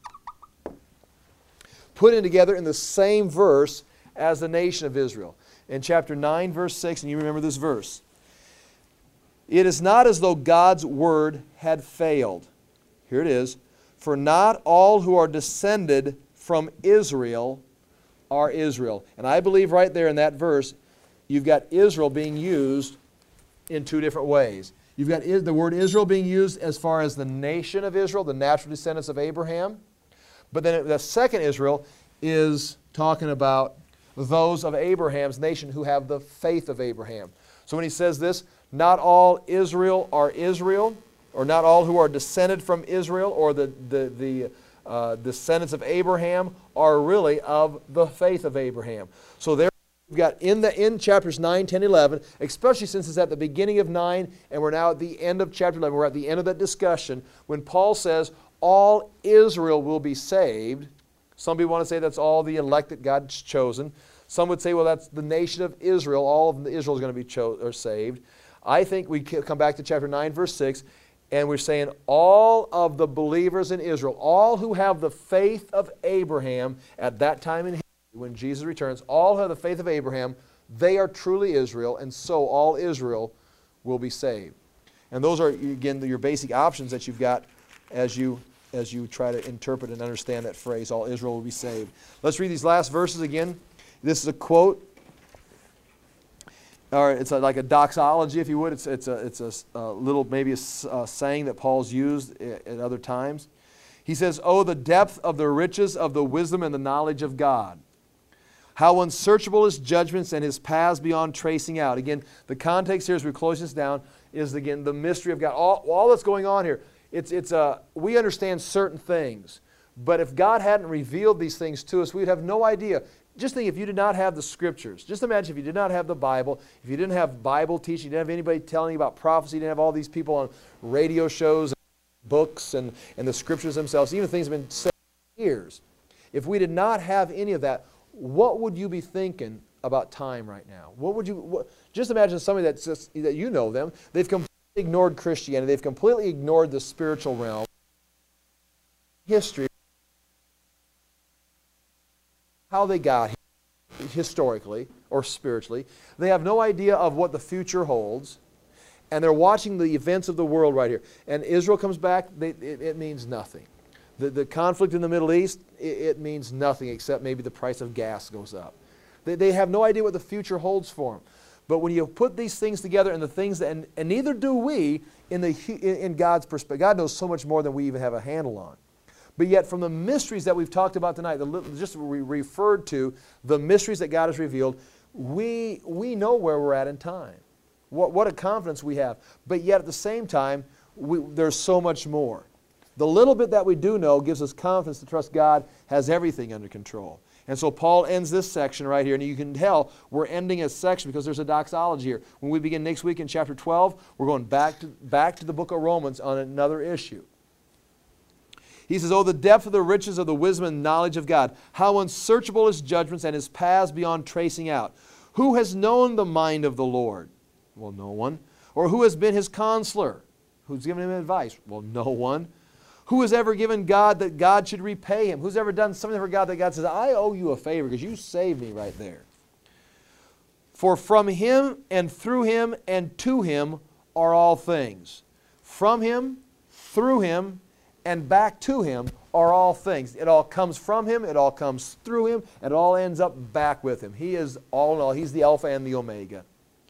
put in together in the same verse as the nation of Israel. In chapter 9, verse 6, and you remember this verse. It is not as though God's word had failed. Here it is. For not all who are descended from Israel are Israel. And I believe right there in that verse, you've got Israel being used in two different ways. You've got the word Israel being used as far as the nation of Israel, the natural descendants of Abraham. But then the second Israel is talking about those of Abraham's nation who have the faith of Abraham. So when he says this, not all Israel are Israel, or not all who are descended from Israel, or the descendants of Abraham are really of the faith of Abraham. So there we've got in chapters 9, 10, 11, especially since it's at the beginning of 9 and we're now at the end of chapter 11, we're at the end of that discussion, when Paul says all Israel will be saved. Some people want to say that's all the elect that God's chosen. Some would say, well, that's the nation of Israel. All of Israel is going to be saved. I think we come back to chapter 9, verse 6, and we're saying all of the believers in Israel, all who have the faith of Abraham at that time in history, when Jesus returns, all who have the faith of Abraham, they are truly Israel, and so all Israel will be saved. And those are, again, your basic options that you've got as you try to interpret and understand that phrase, all Israel will be saved. Let's read these last verses again. This is a quote, or it's like a doxology, if you would. It's a little, maybe a saying that Paul's used at other times. He says, "Oh, the depth of the riches of the wisdom and the knowledge of God. How unsearchable His judgments and His paths beyond tracing out." Again, the context here as we close this down is, again, the mystery of God. All that's going on here. We understand certain things, but if God hadn't revealed these things to us, we'd have no idea. Just think if you did not have the Scriptures. Just imagine if you did not have the Bible, if you didn't have Bible teaching, you didn't have anybody telling you about prophecy, you didn't have all these people on radio shows, and books, and the Scriptures themselves, even things that have been said for years. If we did not have any of that, what would you be thinking about time right now? Just imagine somebody that you know them, they've completely ignored Christianity, they've completely ignored the spiritual realm, history, how they got here, historically or spiritually. They have no idea of what the future holds, and they're watching the events of the world right here. And Israel comes back, it means nothing. The conflict in the Middle East, it means nothing except maybe the price of gas goes up. They have no idea what the future holds for them. But when you put these things together and the things that, and neither do we in God's perspective. God knows so much more than we even have a handle on. But yet from the mysteries that we've talked about tonight, just we referred to, the mysteries that God has revealed, we know where we're at in time. What a confidence we have. But yet at the same time, there's so much more. The little bit that we do know gives us confidence to trust God has everything under control. And so Paul ends this section right here, and you can tell we're ending a section because there's a doxology here. When we begin next week in chapter 12, we're going back to the book of Romans on another issue. He says, "Oh, the depth of the riches of the wisdom and knowledge of God. How unsearchable His judgments and His paths beyond tracing out. Who has known the mind of the Lord?" Well, no one. "Or who has been His counselor?" Who's given Him advice? Well, no one. "Who has ever given God that God should repay him?" Who's ever done something for God that God says, "I owe you a favor because you saved me right there." "For from Him and through Him and to Him are all things." From Him, through Him, and back to Him are all things. It all comes from Him, it all comes through Him, and it all ends up back with Him. He is all in all. He's the Alpha and the Omega.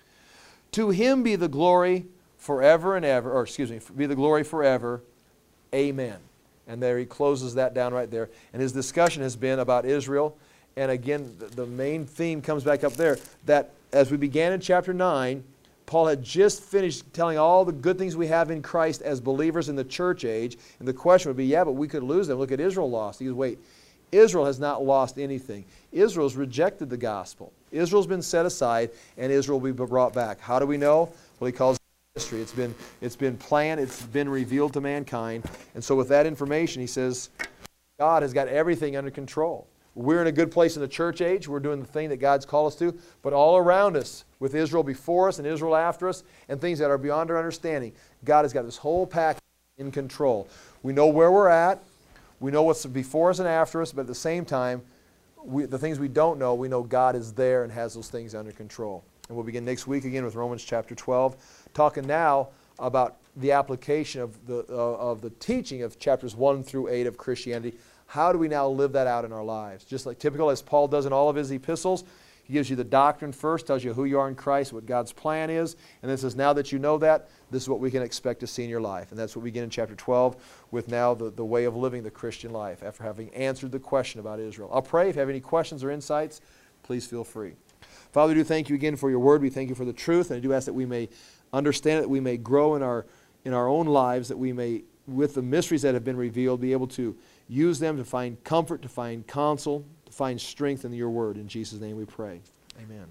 "To Him be the glory forever and ever," or excuse me, be the glory forever. Amen. And there he closes that down right there. And his discussion has been about Israel. And again, the main theme comes back up there, that as we began in chapter 9, Paul had just finished telling all the good things we have in Christ as believers in the church age. And the question would be, yeah, but we could lose them. Look at Israel lost. He goes, wait, Israel has not lost anything. Israel's rejected the gospel. Israel's been set aside, and Israel will be brought back. How do we know? Well, he calls history. It's been planned, it's been revealed to mankind. And so with that information, he says, God has got everything under control. We're in a good place in the church age. We're doing the thing that God's called us to. But all around us, with Israel before us and Israel after us, and things that are beyond our understanding, God has got this whole package in control. We know where we're at. We know what's before us and after us. But at the same time, the things we don't know, we know God is there and has those things under control. And we'll begin next week again with Romans chapter 12, talking now about the application of the teaching of chapters 1 through 8 of Christianity. How do we now live that out in our lives? Just like typical as Paul does in all of his epistles, he gives you the doctrine first, tells you who you are in Christ, what God's plan is, and then says, now that you know that, this is what we can expect to see in your life. And that's what we begin in chapter 12 with now the way of living the Christian life after having answered the question about Israel. I'll pray. If you have any questions or insights, please feel free. Father, we do thank you again for your word. We thank you for the truth, and I do ask that we may understand it, that we may grow in our own lives, that we may, with the mysteries that have been revealed, be able to use them to find comfort, to find counsel, to find strength in your word. In Jesus' name we pray. Amen.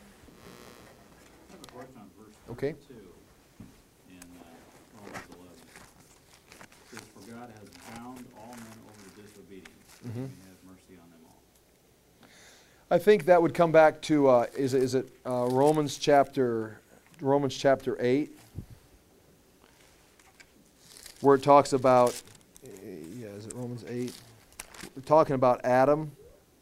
I have a question on verse 32 Okay. in Romans 11. It says, "For God has bound all men over to disobedience, and has mercy on them all." I think that would come back to, is it Romans chapter 8, where it talks about, is it Romans 8? We're talking about Adam.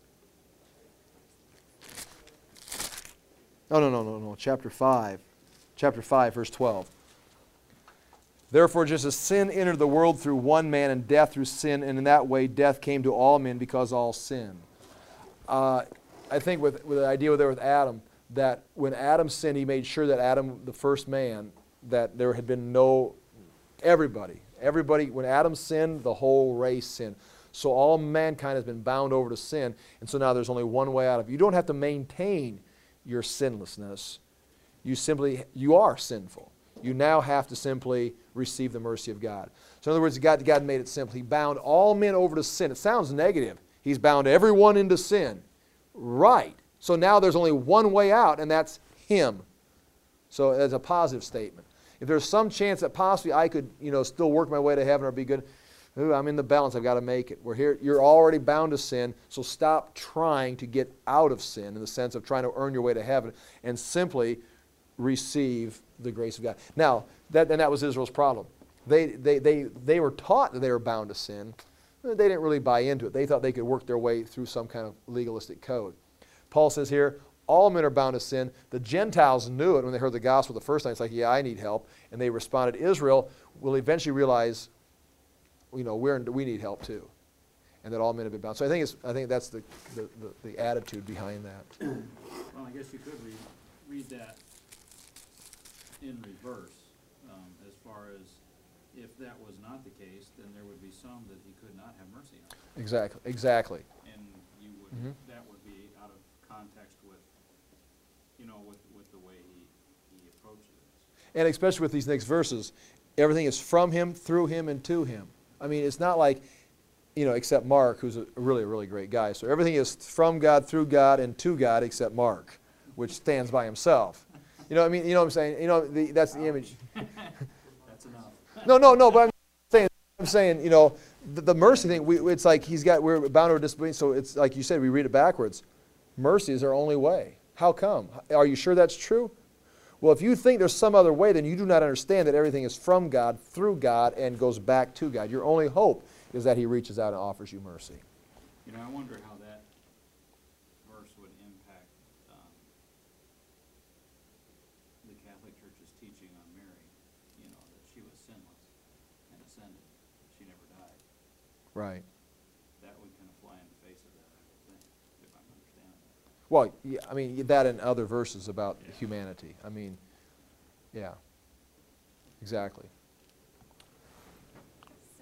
No, chapter 5. Chapter 5, verse 12. "Therefore, just as sin entered the world through one man, and death through sin, and in that way death came to all men because all sinned." I think with the idea there with Adam, that when Adam sinned, he made sure that Adam, the first man, that there had been everybody, when Adam sinned, the whole race sinned. So all mankind has been bound over to sin, and so now there's only one way out of it. You don't have to maintain your sinlessness. You are sinful. You now have to simply receive the mercy of God. So in other words, God made it simple. He bound all men over to sin. It sounds negative. He's bound everyone into sin. Right. So now there's only one way out, and that's Him. So that's a positive statement. If there's some chance that possibly I could, still work my way to heaven or be good, I'm in the balance. I've got to make it. We're here. You're already bound to sin, so stop trying to get out of sin in the sense of trying to earn your way to heaven, and simply receive the grace of God. Now, that was Israel's problem. They were taught that they were bound to sin. They didn't really buy into it. They thought they could work their way through some kind of legalistic code. Paul says here, all men are bound to sin. The Gentiles knew it when they heard the gospel the first time. It's like, yeah, I need help. And they responded. Israel will eventually realize, we need help too. And that all men have been bound. So I think that's the attitude behind that. Well, I guess you could read that in reverse, as far as if that was not the case, then there would be some that He could not have mercy on. Exactly. And you would that would be out of context with the way he approaches it. And especially with these next verses, everything is from Him, through Him, and to Him. I mean, it's not like except Mark, who's really a really great guy. So everything is from God, through God, and to God, except Mark, which stands by himself. You know what I mean? You know what I'm saying? That's the image. That's enough. No, but I'm saying, the mercy thing, it's like we're bound to disobedience, so it's like you said, we read it backwards. Mercy is our only way. How come? Are you sure that's true? Well, if you think there's some other way, then you do not understand that everything is from God, through God, and goes back to God. Your only hope is that he reaches out and offers you mercy. I wonder how that verse would impact the Catholic Church's teaching on Mary, that she was sinless and ascended, but she never died. Right. That would kind of fly in the face of that, I would think, if I'm understanding that. Well, yeah, I mean, that and other verses about humanity. I mean, yeah, exactly. So,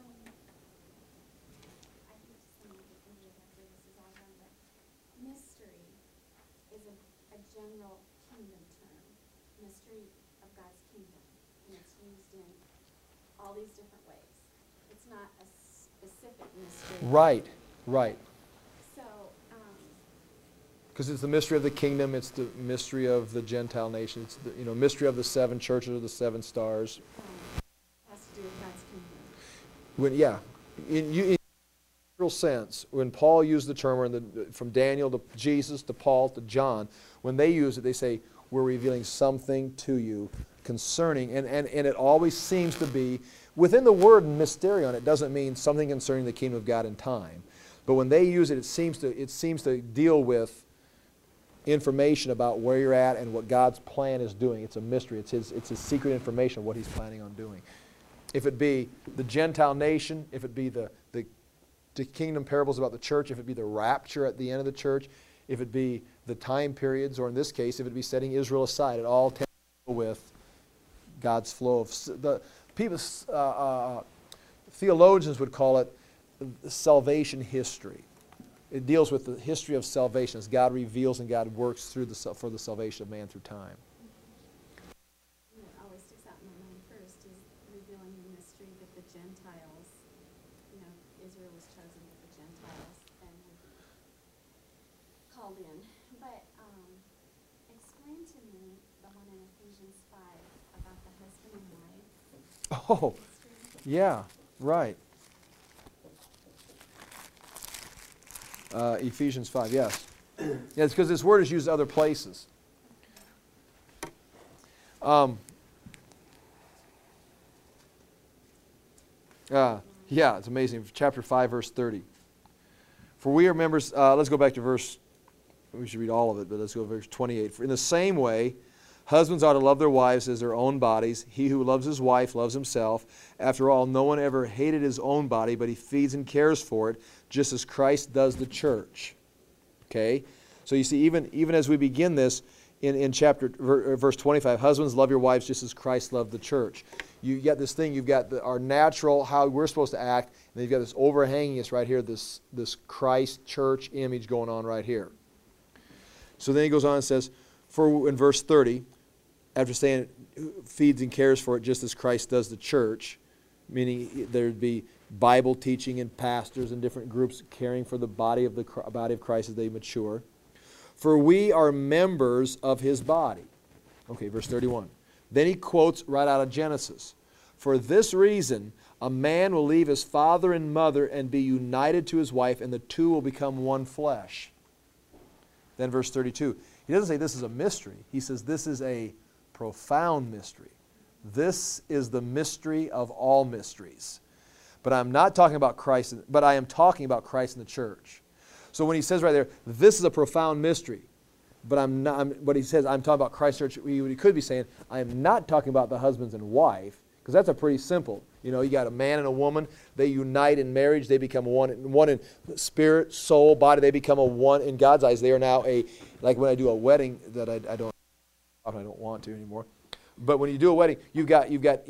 I think some of the things after this is all done, but mystery is a general kingdom term. Mystery of God's kingdom, and it's used in all these different ways. It's not a specific mystery. Right. So, Because it's the mystery of the kingdom, it's the mystery of the Gentile nation, it's the mystery of the 7 churches of the 7 stars. has to do with God's kingdom. In real sense, when Paul used the term, or from Daniel to Jesus to Paul to John, when they use it, they say, we're revealing something to you concerning, and it always seems to be, within the word mysterion, it doesn't mean something concerning the kingdom of God in time. But when they use it, it seems to deal with information about where you're at and what God's plan is doing. It's a mystery. It's his secret information of what he's planning on doing. If it be the Gentile nation, if it be the kingdom parables about the church, if it be the rapture at the end of the church, if it be the time periods, or in this case, if it be setting Israel aside, it all tends to deal with God's flow of the people. Theologians would call it salvation history. It deals with the history of salvation as God reveals and God works for the salvation of man through time. What always sticks out in my mind first is revealing the mystery that the Gentiles, Israel was chosen, but the Gentiles then would be called in. But explain to me the one in Ephesians 5 about the husband and wife. Oh, yeah, right. Ephesians 5, yes. Yeah, it's because this word is used other places. Yeah, it's amazing. Chapter 5, verse 30. For we are members, let's go back to verse, we should read all of it, but let's go to verse 28. For in the same way, husbands ought to love their wives as their own bodies. He who loves his wife loves himself. After all, no one ever hated his own body, but he feeds and cares for it, just as Christ does the church. Okay? So you see, even as we begin this, in verse 25, husbands, love your wives just as Christ loved the church. You get this thing, you've got our natural, how we're supposed to act, and then you've got this overhanging us right here, this Christ church image going on right here. So then he goes on and says, for in verse 30, after saying feeds and cares for it just as Christ does the church, meaning there'd be Bible teaching and pastors and different groups caring for the body of Christ as they mature. For we are members of his body. Okay, verse 31. Then he quotes right out of Genesis. For this reason, a man will leave his father and mother and be united to his wife, and the two will become one flesh. Then verse 32. He doesn't say this is a mystery. He says this is a profound mystery. This is the mystery of all mysteries. But I'm not talking about Christ, but I am talking about Christ in the church. So when he says right there, this is a profound mystery, but what he says, I'm talking about Christ's church, what he could be saying, I am not talking about the husbands and wife, because that's a pretty simple. You got a man and a woman, they unite in marriage, they become one in spirit, soul, body, they become a one in God's eyes. They are now like when I do a wedding that I don't want to anymore. But when you do a wedding, you've got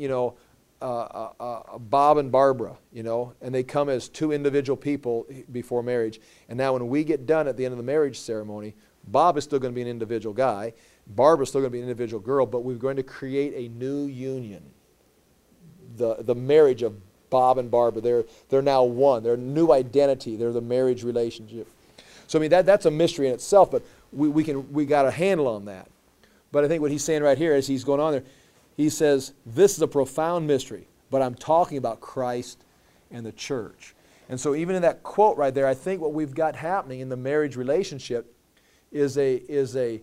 Bob and Barbara, and they come as two individual people before marriage. And now when we get done at the end of the marriage ceremony, Bob is still going to be an individual guy, Barbara's still going to be an individual girl, but we're going to create a new union. The marriage of Bob and Barbara. They're now one. They're a new identity. They're the marriage relationship. So I mean that's a mystery in itself, but we got a handle on that. But I think what he's saying right here as he's going on there, he says, this is a profound mystery, but I'm talking about Christ and the church. And so even in that quote right there, I think what we've got happening in the marriage relationship is a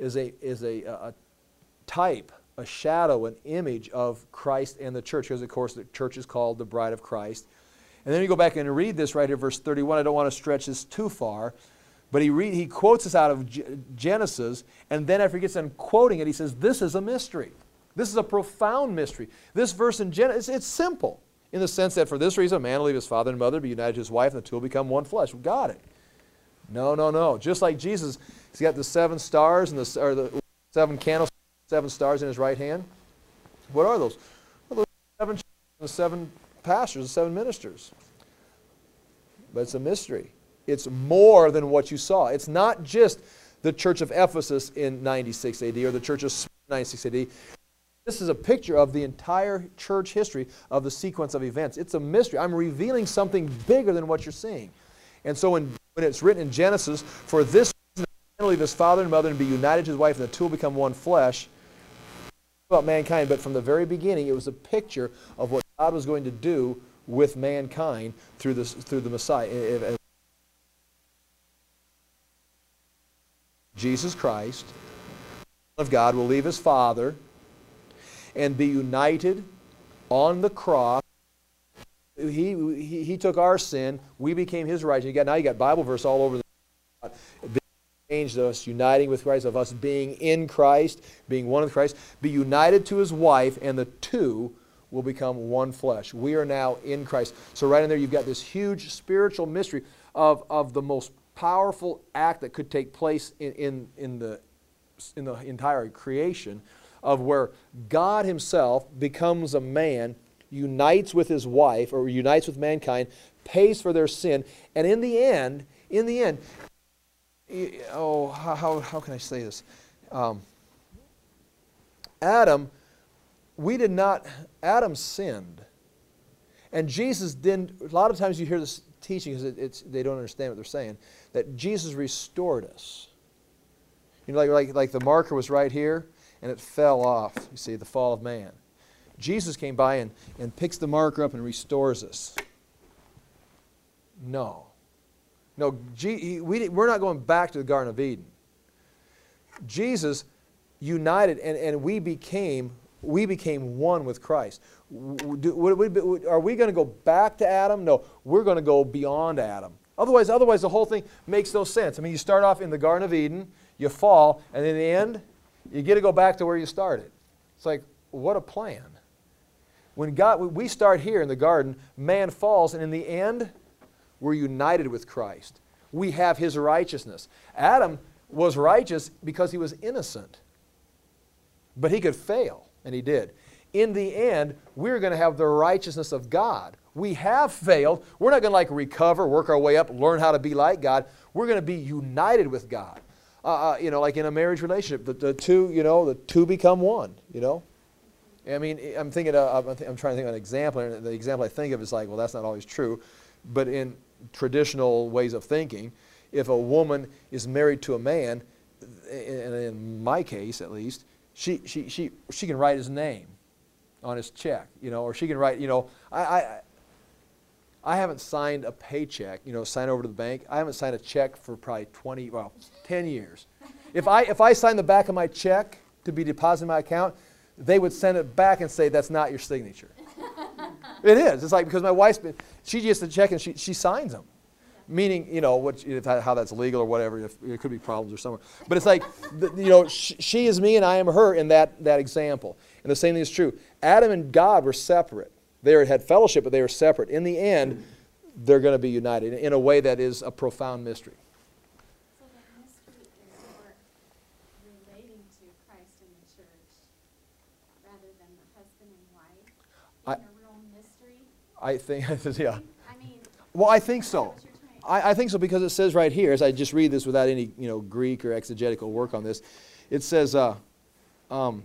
type, a shadow, an image of Christ and the church, because of course the church is called the bride of Christ. And then you go back and read this right here, verse 31. I don't want to stretch this too far, but he quotes this out of Genesis, and then after he gets done quoting it, he says, this is a mystery. This is a profound mystery. This verse in Genesis, it's simple in the sense that for this reason, a man will leave his father and mother, be united to his wife, and the two will become one flesh. We got it. No. Just like Jesus, he's got the 7 stars and the 7 candles, 7 stars in his right hand. What are those? Well, those 7 pastors, the 7 ministers. But it's a mystery. It's more than what you saw. It's not just the church of Ephesus in 96 AD or the church of Smyrna in 96 AD. This is a picture of the entire church history of the sequence of events. It's a mystery. I'm revealing something bigger than what you're seeing. And so when it's written in Genesis, for this reason, a man will leave his father and mother and be united to his wife, and the two will become one flesh. About mankind, but from the very beginning, it was a picture of what God was going to do with mankind through the Messiah. Jesus Christ, the Son of God, will leave his Father and be united on the cross. He took our sin. We became his righteousness. Now you got Bible verse all over the changed us, uniting with Christ, of us being in Christ, being one with Christ, be united to his wife, and the two will become one flesh. We are now in Christ. So right in there you've got this huge spiritual mystery of the most powerful act that could take place in the entire creation, of where God himself becomes a man, unites with his wife, or unites with mankind, pays for their sin, and in the end, how can I say this? Adam sinned. And Jesus didn't, a lot of times you hear this teaching because they don't understand what they're saying, that Jesus restored us. You know, like the marker was right here, and it fell off, you see, the fall of man. Jesus came by and picks the marker up and restores us. No, we're not going back to the Garden of Eden. Jesus united, and we became one with Christ. Are we going to go back to Adam? No, we're going to go beyond Adam. Otherwise the whole thing makes no sense. I mean, you start off in the Garden of Eden, you fall, and in the end, you get to go back to where you started. It's like, what a plan. We start here in the garden, man falls, and in the end, we're united with Christ. We have his righteousness. Adam was righteous because he was innocent. But he could fail, and he did. In the end, we're going to have the righteousness of God. We have failed. We're not going to recover, work our way up, learn how to be like God. We're going to be united with God. Like in a marriage relationship, the two become one, I mean, I'm trying to think of an example, and the example I think of is like, well, that's not always true. But in traditional ways of thinking, if a woman is married to a man, and in my case at least, she can write his name on his check, or she can write, I haven't signed a paycheck, sign over to the bank. I haven't signed a check for probably 10 years. If I sign the back of my check to be deposited in my account, they would send it back and say, that's not your signature. It is. It's like, because my wife's she gets the check and she signs them. Meaning, how that's legal or whatever, it could be problems or somewhere. But it's like, she is me and I am her in that example. And the same thing is true. Adam and God were separate. They had fellowship, but they were separate. In the end, they're going to be united in a way that is a profound mystery. So the mystery is more relating to Christ and the church rather than the husband and wife in a real mystery? I think, yeah. I mean, well, I think so. is that what you're trying I think so, because it says right here, as I just read this without any Greek or exegetical work on this, it says,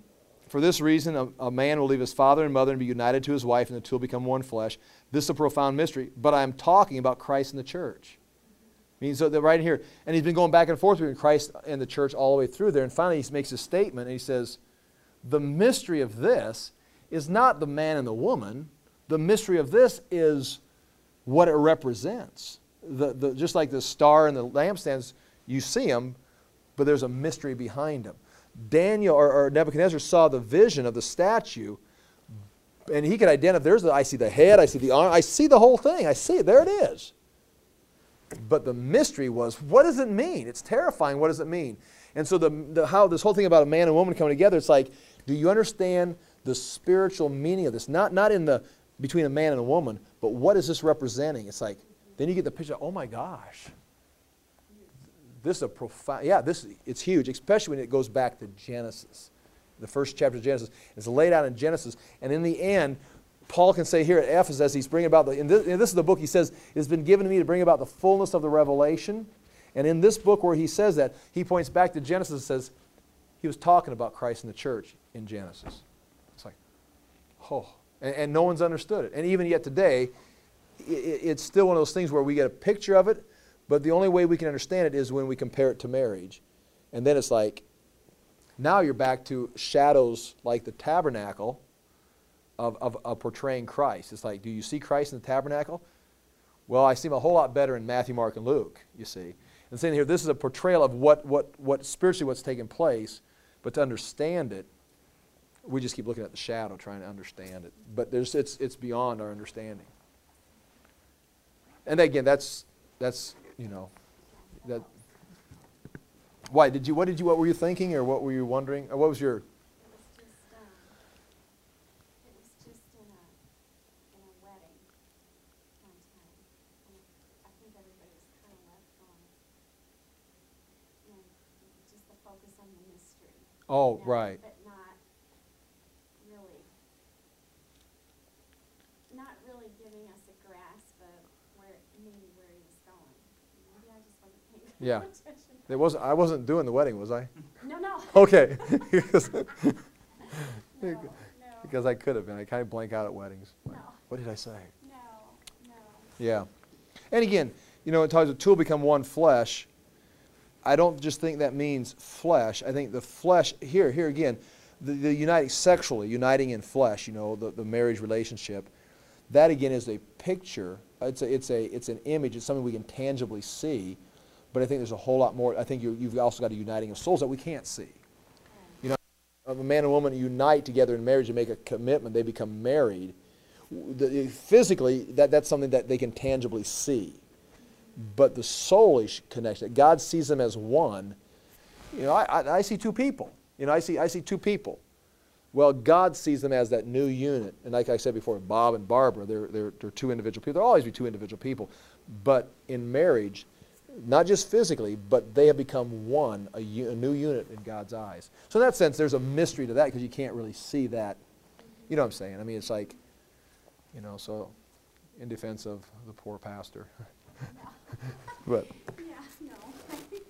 For this reason, a man will leave his father and mother and be united to his wife, and the two will become one flesh. This is a profound mystery, but I'm talking about Christ and the church. I mean, so that right here, and he's been going back and forth between Christ and the church all the way through there, and finally he makes a statement, and he says, the mystery of this is not the man and the woman. The mystery of this is what it represents. Just like the star and the lampstands, you see them, but there's a mystery behind them. Daniel or Nebuchadnezzar saw the vision of the statue, and he could identify, I see the head, I see the arm, I see the whole thing, I see it, there it is. But the mystery was, what does it mean? It's terrifying, what does it mean? And so how this whole thing about a man and woman coming together, it's like, do you understand the spiritual meaning of this? Not between a man and a woman, but what is this representing? It's like, then you get the picture, oh my gosh. This is a profound, it's huge, especially when it goes back to Genesis. The first chapter of Genesis. It's laid out in Genesis. And in the end, Paul can say here at Ephesus, as he's bringing about, and this is the book he says, it's been given to me to bring about the fullness of the revelation. And in this book where he says that, he points back to Genesis and says, he was talking about Christ and the church in Genesis. It's like, oh. And no one's understood it. And even yet today, it's still one of those things where we get a picture of it, but the only way we can understand it is when we compare it to marriage. And then it's like, now you're back to shadows like the tabernacle of portraying Christ. It's like, do you see Christ in the tabernacle? Well, I see him a whole lot better in Matthew, Mark, and Luke, you see. And saying here, this is a portrayal of what spiritually what's taking place, but to understand it, we just keep looking at the shadow, trying to understand it. But it's beyond our understanding. And again, that's you know, that. Why what were you thinking, or what were you wondering? Or what was your? It was just in a wedding one time. And I think everybody was kind of left going, you know, just the focus on the mystery. Oh, you know, right. But not really giving us a grasp of where he was going. Maybe I just wasn't paying Yeah. attention. I wasn't doing the wedding, was I? No. Okay. No. Because I could have been. I kind of blank out at weddings. No. What did I say? No. Yeah. And again, you know, it talks about two will become one flesh. I don't just think that means flesh. I think the flesh, here again, the uniting sexually, uniting in flesh, you know, the marriage relationship, that again is a picture. It's an image. It's something we can tangibly see. But I think there's a whole lot more. I think you've also got a uniting of souls that we can't see. You know, a man and woman unite together in marriage and make a commitment. They become married. Physically, that's something that they can tangibly see. But the soulish connection, God sees them as one. You know, I see two people. You know, I see two people. Well, God sees them as that new unit. And like I said before, Bob and Barbara, they're two individual people. There'll always be two individual people. But in marriage, not just physically, but they have become one, a new unit in God's eyes. So in that sense, there's a mystery to that because you can't really see that. You know what I'm saying? I mean, it's like, you know, so in defense of the poor pastor. But Yeah, no. It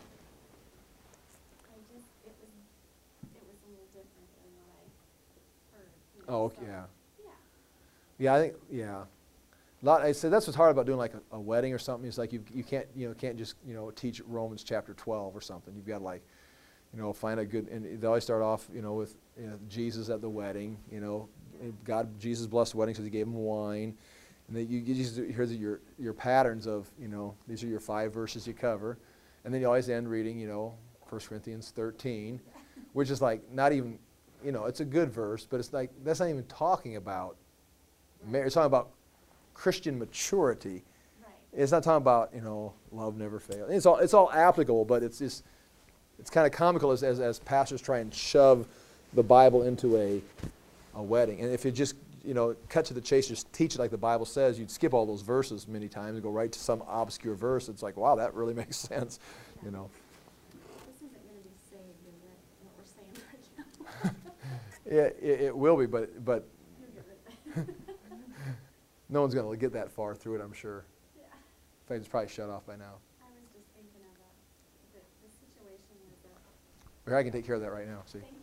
was a little different than what I heard. You know, oh, so, yeah. Yeah. I think, yeah. I said that's what's hard about doing like a wedding or something. It's like you can't just, you know, teach Romans chapter 12 or something. You've got to, like, you know, find a good, and they always start off, you know, with, you know, Jesus at the wedding, you know, Jesus blessed the wedding because he gave him wine. And then you just hear your patterns of, you know, these are your 5 verses you cover. And then you always end reading, you know, 1 Corinthians 13, which is like not even, you know, it's a good verse, but it's like, that's not even talking about marriage. It's talking about Christian maturity. Right. It's not talking about, you know, love never fails. It's all applicable, but it's kind of comical as pastors try and shove the Bible into a wedding. And if you just, you know, cut to the chase, just teach it like the Bible says, you'd skip all those verses many times and go right to some obscure verse. It's like, wow, that really makes sense, you know. This isn't going to be saved, is it, what we're saying right now? Yeah, it will be, but You'll get rid of it. no one's going to get that far through it, I'm sure. Yeah. In fact, it's probably shut off by now. I was just thinking of the situation with Or I can take care of that right now, see. Thank